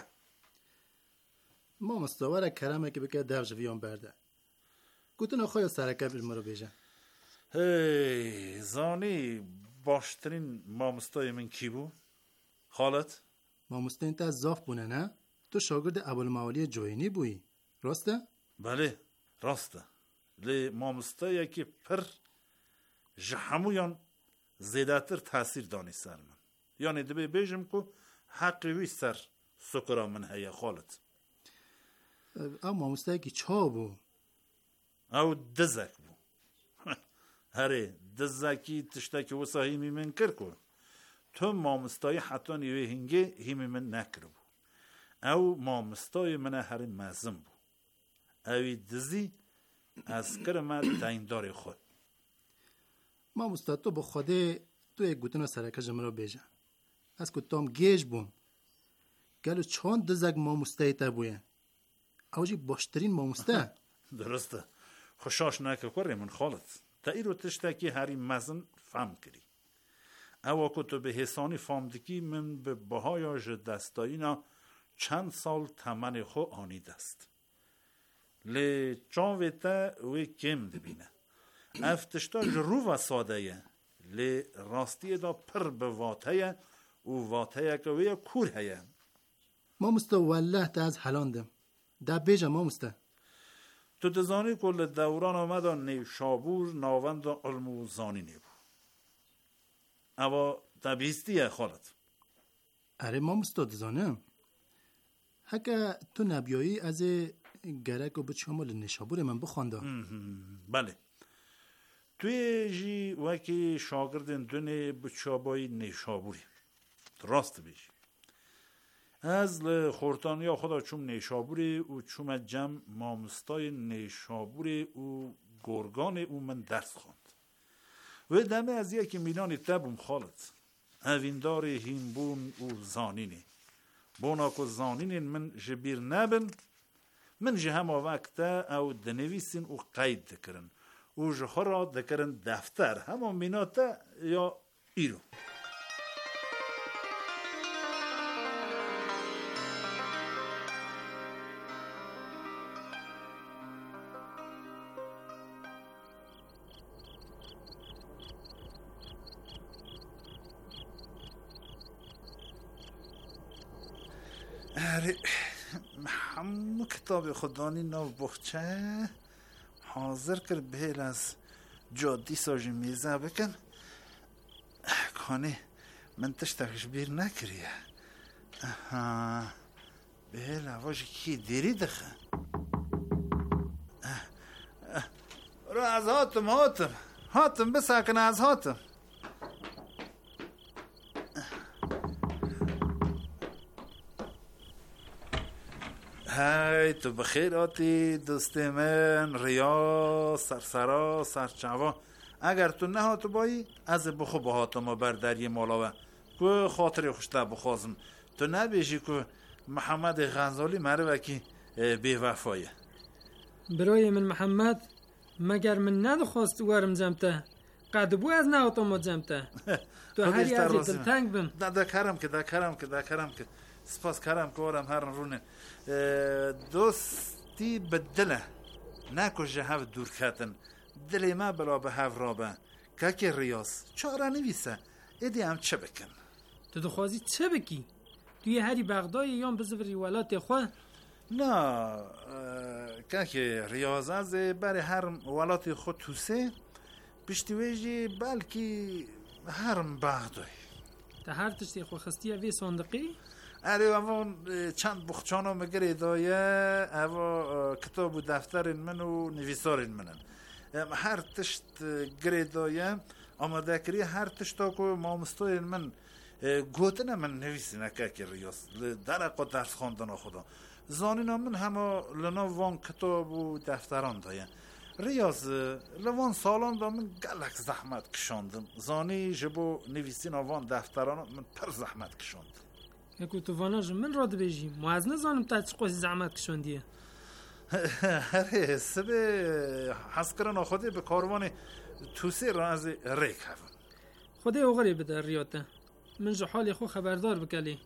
مامستا وره کرمه که بکه در جویان برده گوتن آخواه سرکه بیل مرو بیجه هی زانی باشترین مامستای من کی بو؟ خالت؟ مامستا این تا زاف بونه نه؟ تو شاگرد ابوالمعالی جوینی بویی راسته؟ بله راسته لی مامستایی که پر جهمویان زیداتر تاثیر دانی سر من یعنی دبی بیجم که حقی وی سر سکرا من هیا خالت او مامستایی که چا بو؟ او دزک بو هره دزکی تشتاکی وسا هیمی من کر کن تو مامستای حتی نیوه هنگه هیمی من نکر بو او مامستای من هر مزم بو اوی دزی از کرم دایندار خود مامستا تو با خوده تو یک گوتن سرکه جمعه بیجه از کتام گیج بوم گلو چون دزک مامستای تا بویه او جی باشترین مامستا درسته خوشاش نکه کره من خالد تا ایرو تشتاکی هری مزن فهم کری او که تو به حسانی فامدکی من به بهای جه دستایینا چند سال تمن خو آنید است. لی چاوی تا وی کم دبینه. افتشتا جرو و ساده یه. لی راستی دا پر به واته و واته که وی کور هیه. ما مسته والله تا از حلاندم. دا بیجا ما مسته. تو دزانی کل دوران آمده نیشابور ناوند علمو زانی نیبو. اما تبیستیه خالد. اره ما مسته دزانم. هکه تو نبیایی از گرک و بچه همال نشابور من بخوانده. بله. توی جی وکی شاگردن دونه بچابای نشابوری. راست بیشی. از خورتانیا خدا چوم نیشابوری و چوم جمع مامستای نیشابوری و گرگان او من درس خواند و دمه از یکی میلانی تبم خالد اویندار هیمبون و زانینی بوناکو زانینین من جبیر نبن من جه همه وقت او دنویسین و قید دکرن و جخورا دکرن دفتر همه میناتا یا ایرو. همو کتاب خودانی نو بخچه حاضر کرد بهر از جادی ساجی میزه بکن کانه من تشتاکش بیر نکریه بهر لواجی کی دیری دخه رو از هاتم هاتم هاتم بساکن از هاتم هی تو بخیر آتی دوست من ریا سرسرا سرچوا اگر تو نه هاتو بایی از بخو با هاتما بر دری مالاوه که خاطر خوشتا بخوازم تو نبیشی که محمد غزالی مروه که بی وفایه برای من محمد مگر من ندخواست ورم جمته قد بو از نه هاتما جمته تو هری از دلتنگ بم دا دا کرم که دا کرم که دا کرم که سپاس کرم که ورم هرن رونه دوستی بدله نکو جهو دور کتن دلی ما بلا به هف رابه که که ریاض چاره نویسه ایدی هم چه بکن تو دخوازی چه بکی؟ توی هری بغدای یان بزوری ولات خواه؟ نه که که ریاض از بر هر ولات خود توسه پشتویجی بلکی هرم بغدای تا هر تشتی خو خستی وی صندقی؟ اره اوان چند بخچانو مگری دایه اوه کتاب و دفترین من و نویسارین منن هر تشت گری دایه آماده کری هر تشتا که مامستوین من گوتنه من نویسی نکه که ریاض درقا درس خواندن خدا زانینا من همه لنا وان کتاب و دفتران دایه ریاض لوان سالان دا من گلک زحمت کشاندم زانی جبو نویسین وان دفتران من پر زحمت کشاندم یکو تو واناج من را دبیجی موز نزانم تا چه قوسی زحمت کشاندیه هره سبه حس کرن خودی به کاروان توسی را از ریک هفن خودی اوغری بده ریاته من جو حالی خو خبردار بکلی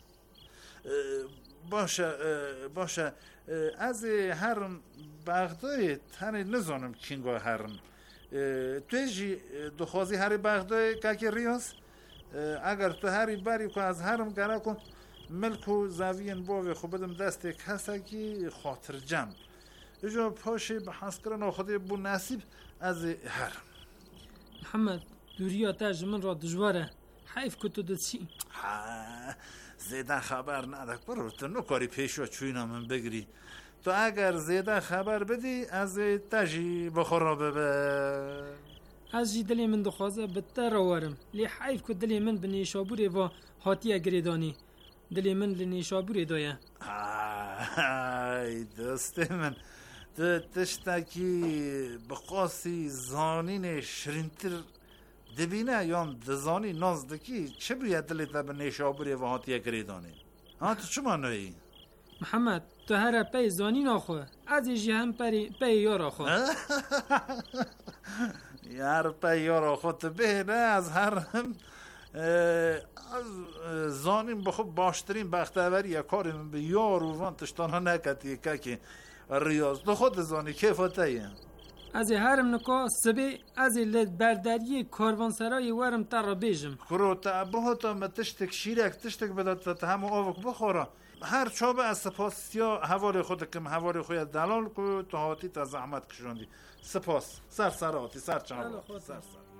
باشه باشه از هرم بغدای تنی نزانم کینگا هرم توی جی دخوازی هری بغدای که که ریاض اگر تو هری بری که از هرم گره کن ملک و زاوین باوی خو بدم دست کسا که خاطر جمع اجا پاشی به حس کرن خودی بو نصیب از هرم محمد دوریاتا من را دجواره حیف که تو دسی زیده خبر ندک برو تو نکاری پیشو چوینا من بگیری تو اگر زیده خبر بدی از تجی بخورا ببه از جی دلی من دخوازه بتر روارم لی حیف که دلی من به نیشابوری و حاتیه گریدانی دلی من لنیشابوری دایه ای دوست من تو تشتاکی بقاسی زانین شرینتر دبینه یا دزانی نازدکی چه باید دلی تا به نیشابوری و حاتیه گریدانی ها تو چه مانوی؟ محمد تو هر پی زانین آخوه از جی هم پی پی یار آخوه یار پی یار آخوه تو بهره از هر هم از زانیم بخوب باشترین بختوری یا کاری من به یار و وان تشتانا نکتی که که ریاض دو خود زانی کیفاته از هرم نکا سبی از لد برداری کاروانسرای ورم تر بیجم کرو تا بهتا ما تشتک شیرک تشتک بدات تا همه آوک بخورا هر چابه از سپاس یا حوالی خود کم حوالی خوی دلال کو تو هاتی تا زحمت کشوندی سپاس سر سراتی سر چند سر سر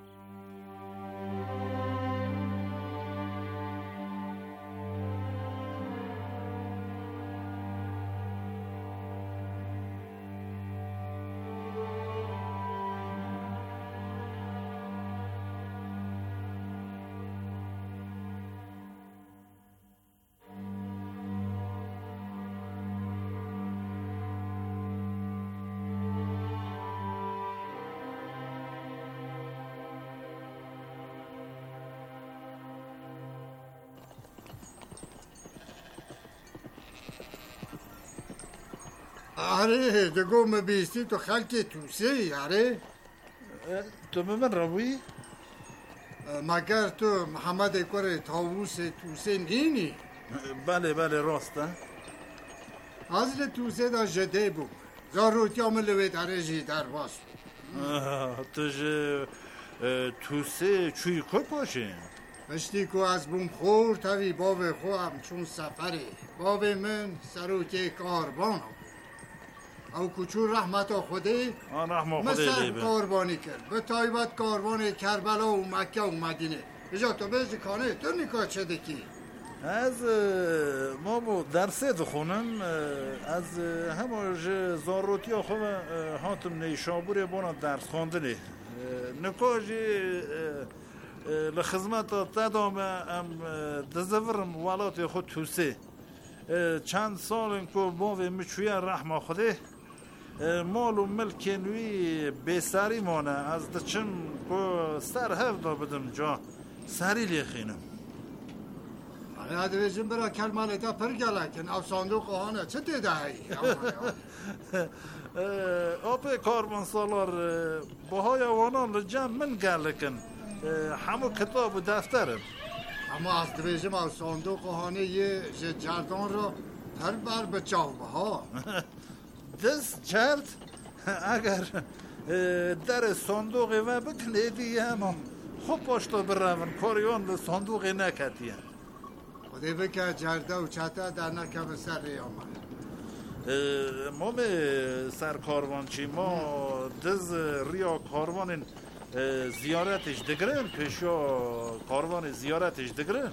آره دگو مبیستی تو خلک توسه آره تو به من روی؟ مگر تو محمد اکور تاووس توسه نینی؟ بله بله راسته ازل توسه دا جده بود زاروتی عملوی درجی در باز تو جه توسه چوی که پاشه؟ اشتی که از بوم خور تاوی باب خوام چون سفره باب من سروتی کاربانم او کچور رحمت خوده مثل کاربانی کرد به تایبت کاربان کربلا و مکه و مدینه بجا تو بیزی کانه تو نکا چه دکی از ما با درسه دخونم از همه زاروتی ها خواه هاتم نیشابوری بانا درس خوندنی نکا جی لخدمت تدام ام دزورم والاتی خود توسه چند سال که باوی مچویه رحمه خوده مال و ملک نوی بیساری مانه از دچم که سر هفته بدم جا سری لیخینم آره دویجم برا کلمانتا پر گلکن او صندوق آهانه چه دیده هایی؟ آپه کاربان سالار باهای وانان لجم من گلکن همو کتاب و دفترم اما از دویجم او صندوق آهانه یه جردان را پر بر بچاو بها دست جرد اگر در صندوق و بکنه دیگه اما خوب پاشتا برون کاریان در صندوق نکتیم خودی بکه جرده و چطه در نکم سر ریامه ما به سر کاروان چی ما دز ریا کاروان زیارتش دگرن پیشا کاروان زیارتش دگرن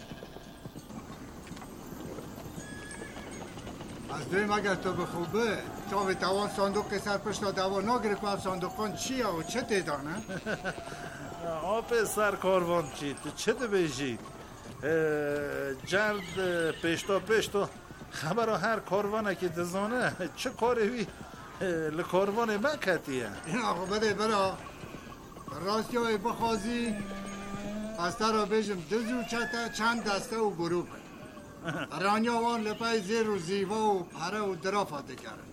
از دویم اگر تو بخوبه تا به توان صندوق سر پشتا دوا ناگره که صندوقان چیه و چه تیدانه؟ آپه سر کاروان چی تو چه ده بیجی؟ جرد پیشتا پیشتا خبر هر کاروانه که دزانه چه کاری وی لکاروان مکتیه؟ اینا خب بده برا راستی های بخوازی از تا را بیجم دزو چته چند دسته و گروه رانیاوان لپای زیر و زیوا و پره و درافت کرد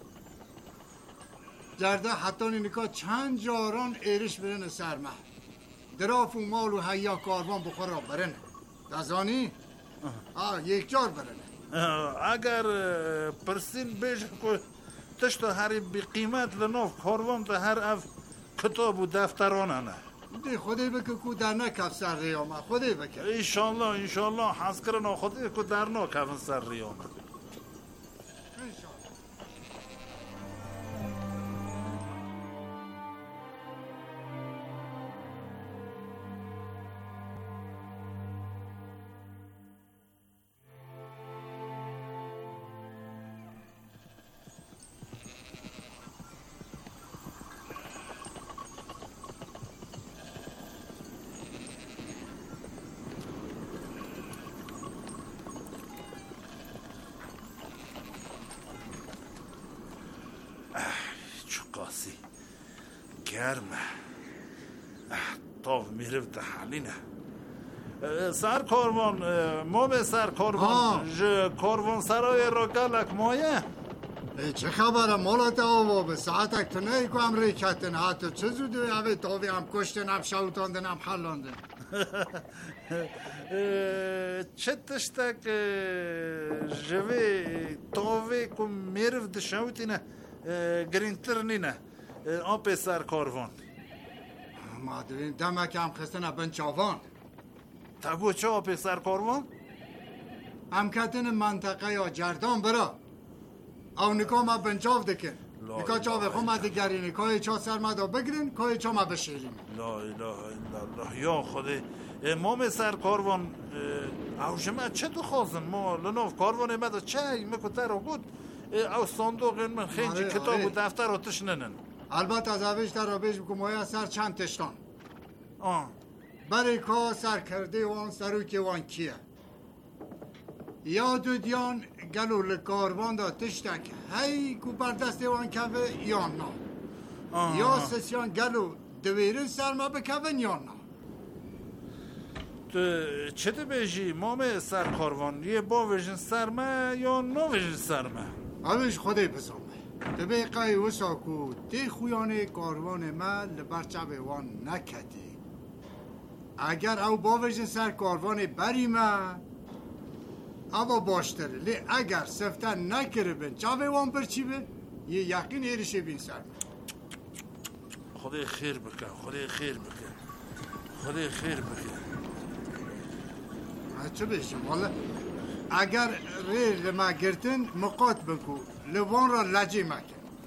جرده حتی نکا چند جاران ایرش برن سرمه دراف و مال و حیا کاروان بخور را برن دزانی؟ آه یک جار برن اگر پرسین بیش که تشتا هری بی قیمت لناف کاروان تا هر اف کتاب و دفترانه نه دی خودی بکه که در نکف سر ریامه خودی بکه انشالله انشالله حس کرنا خودی که در نکف سر ریامه چقاسی گرمه طاف میرف تحالینه سر کاروان ما به سر کاروان ج کاروان سرای را گلک مایه چه خبره مالت آوا به ساعتک تو نهی که امری کتن حتی چه زودوی اوه تاوی هم کشتن هم شوتاندن هم حلاندن چه تشتک جوی تاوی که میرف دشوتی نه گرینتر نینه آن پسر کاروان ما دوین دمک هم خستن بنچاوان تگو چه آن پسر کاروان؟ هم کتن منطقه یا جردان برا او نکا ما بنچاو دکن نکا چاوه خو ما دیگری نکای چا سر ما دا بگرین کای چا ما بشیرین لا اله الا الله یا خدا ما می سر کاروان او جمع چه تو خوازن ما لناف کاروان ما دا چه مکتر رو بود او صندوق من خینجی کتاب و دفتر رو تشننن البته از اوش در رو بیش بکم ویا سر چند تشتان آه برای که سر کرده وان سروکی وان کیه یا دو دیان گلو لکاروان دا تشتک هی کو بر دست وان کوه یا نا یا سسیان گلو دویرن سرما بکوه یا نا تو چه ده بیجی مامه سر کاروان یه با ویژن سرما یا نو ویژن سرما اوش خودی بزامه تو به قای وسا کو دی خویانه کاروان ما لبرچه وان نکدی اگر او با ویژن سر کاروان بری ما اما باشتره لی اگر سفتن نکره بین چاوه وان پر چی به یه یقین ایرشه بین سر خدای خیر بکن خدای خیر بکن خدای خیر بکن چه بیشم والا اگر ری لما گرتن مقات بکو لوان را لجی مکن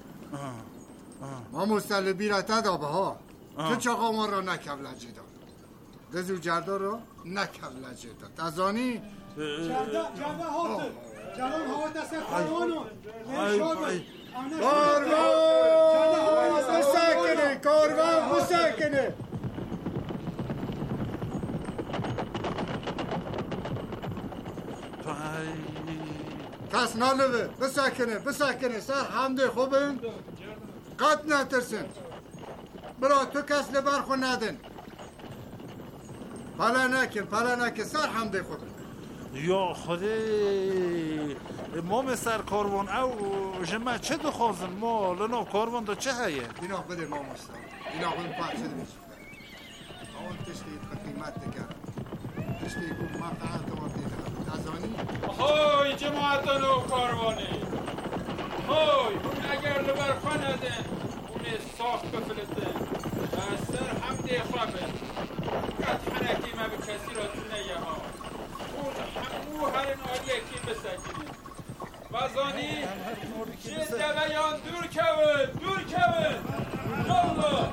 ما مستلبی را تدابه ها تو چاقا ما را نکو لجی داد دزو جردا را نکو لجی داد ازانی جردا جردا هاته جران هوا دست کاروانو کاروان بسکنه کاروان بسکنه کس نالوه بسکنه بسکنه سر حمده خوبن قد نترسن برا تو کس لبر خو ندن پلا نکن پلا نکن سر حمده خوبن یا خدای ما سر کاروان او جمع چه دو خوازن ما لناف کاروان دا چه هیه؟ اینا بده ما مستم اینا بده پاچه دو بیشتر اون تشتی بقیمت دگر تشتی کن مقعد و دیگر ازانی های جماعتان و کاروانی های اون اگر لبر خاندن اون ساخت بفلتن و سر حمده خوابن قد حنکی ما به کسی را تونه ها اون همو هرن آلیه کی بسکنی وزانی چه دویان دور کون دور کون جالله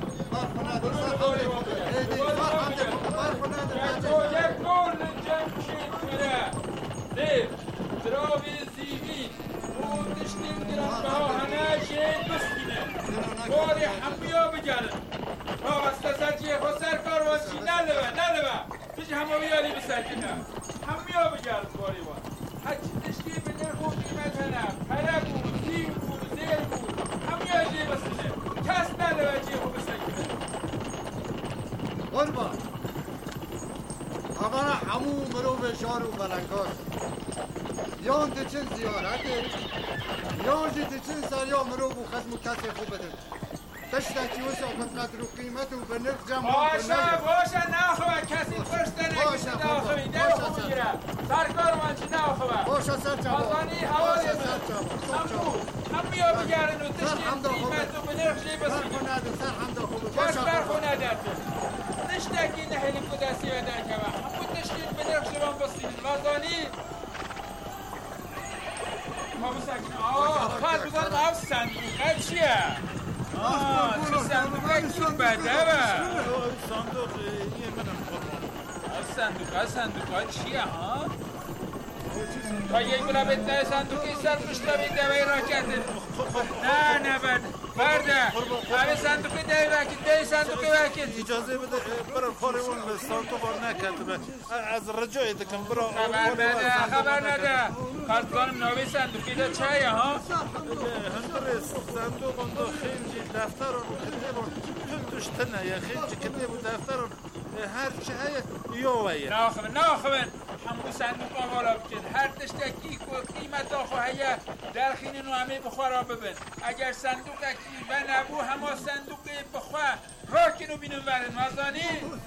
یک گل جمشید مره دیر دراوی زیوی اون دشتیم درم به ها هنه شید بسکنه باری حمیا بگرن ها استساجی خود سر کاروان چی نلوه نلوه پیش هماویالی بسکنه حمیا بگرن باری وان هرچی دشتی به نرخو قیمت هنه پره بود زیو بود زیر بود همیا جی بسکنه کس نلوه جی خود بسکنه قربان اگر همون مرو به شار و بلنگار یا دچن زیارته یا دچن سریا مرو بو خصم کسی خوب بده تشتکی وسا قدرت رو قیمت و به نرخ جمع باشه باشه نخواه کسی فرشته نکشی نخوهی نرو خوب میگیره سرکار من چی نخواه باشه سر چما بازانی حوالی همو همیا بگرن و تشتی قیمت و به نرخ جی بسید سر حمدا خوبه باشه برخونه درده تشتکی نهلی کدسی و درکه همون تشتی به نرخ جوان بسید بازانی ما بسکنه آه خواهد بزنم او صندوقه چیه؟ آه چه صندوقه کی بده با؟ صندوق یه منم او صندوقه صندوقه چیه ها؟ تا یک بلا بده صندوقی سر مشتبه دوی را کرده نه نه بده برده همه صندوقی دوی وکیل دوی صندوقی وکیل اجازه بده برای کاروان به صندوق بار نکرده از رجای دکم برای خبر بده خبر نده خواستگانم ناوی صندوقی دا چه ها؟ هندر صندوق اون دو خیلی دفتر اون کتیب اون توش تنه یا خیلی کتیب و دفتر اون هر چه هی یویه ناخمن ناخمن همو صندوق والا بکن هر تشتکی که قیمت آخو هیه در خینه نو همه بخورا ببین اگر صندوق اکی و نبو همه صندوق بخور را کنو بینم برن مازانی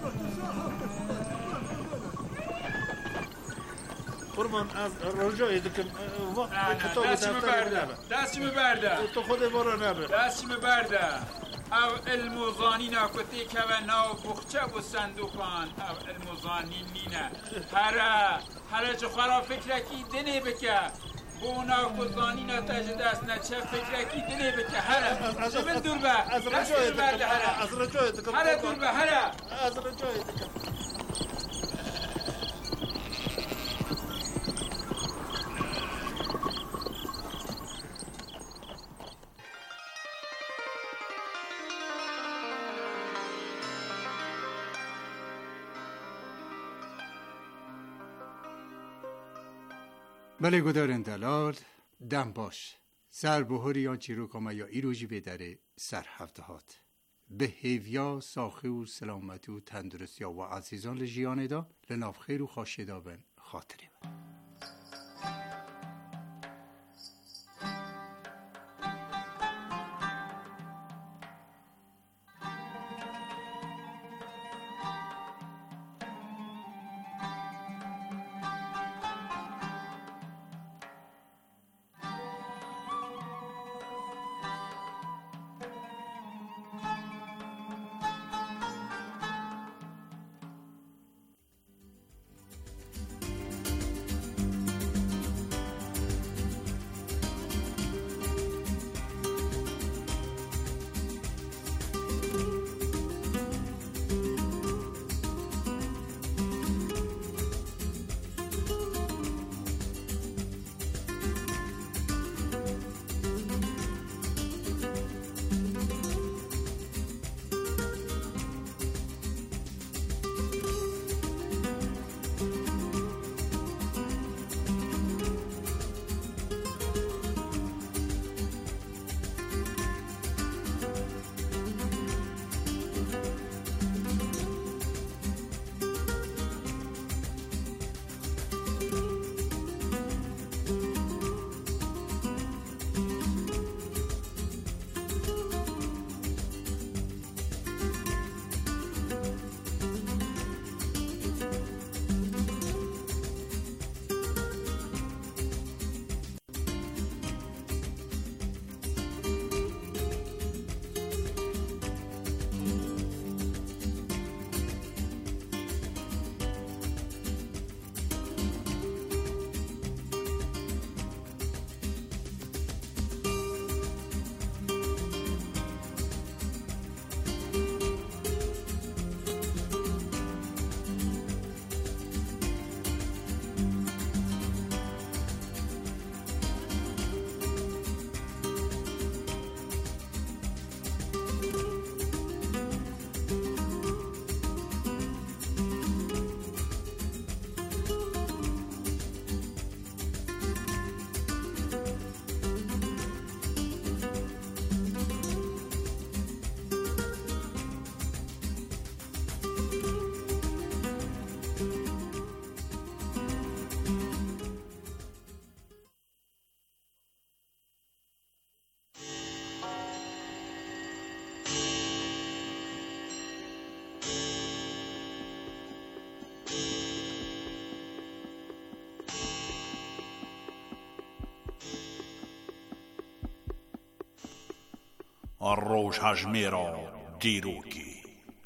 قربان از رجای دکم وقت کتاب دستشم برده دستشم برده تو خود برو نبر دستشم برده او علم و زانی ناکتی که و ناو بخچه و صندوقان او علم و زانی نینه هره هره چه خورا فکرکی دنه بکه بونا و زانی نتاج دست نه چه فکرکی دنه بکه هره چه من دور به از رجای دکم از رجای دکم هره دور به هره از رجای دکم بله گدارن دلال دم باش سر بهوری یا چیروکاما یا ایروژی بدره سر هفته هات به هیویا ساخه و سلامتی و تندرستی و عزیزان لجیانه دا لناف خیر و خاشه دا بن خاطره الروج هجميرا ديروكي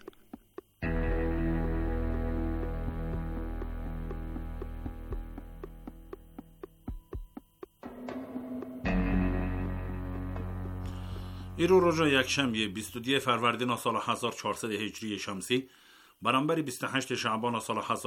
ایرو روزا یکشنبه بیست و دو فروردین سال هزار و چهارصد هجری شمسی برابر بیست و هشت شعبان سال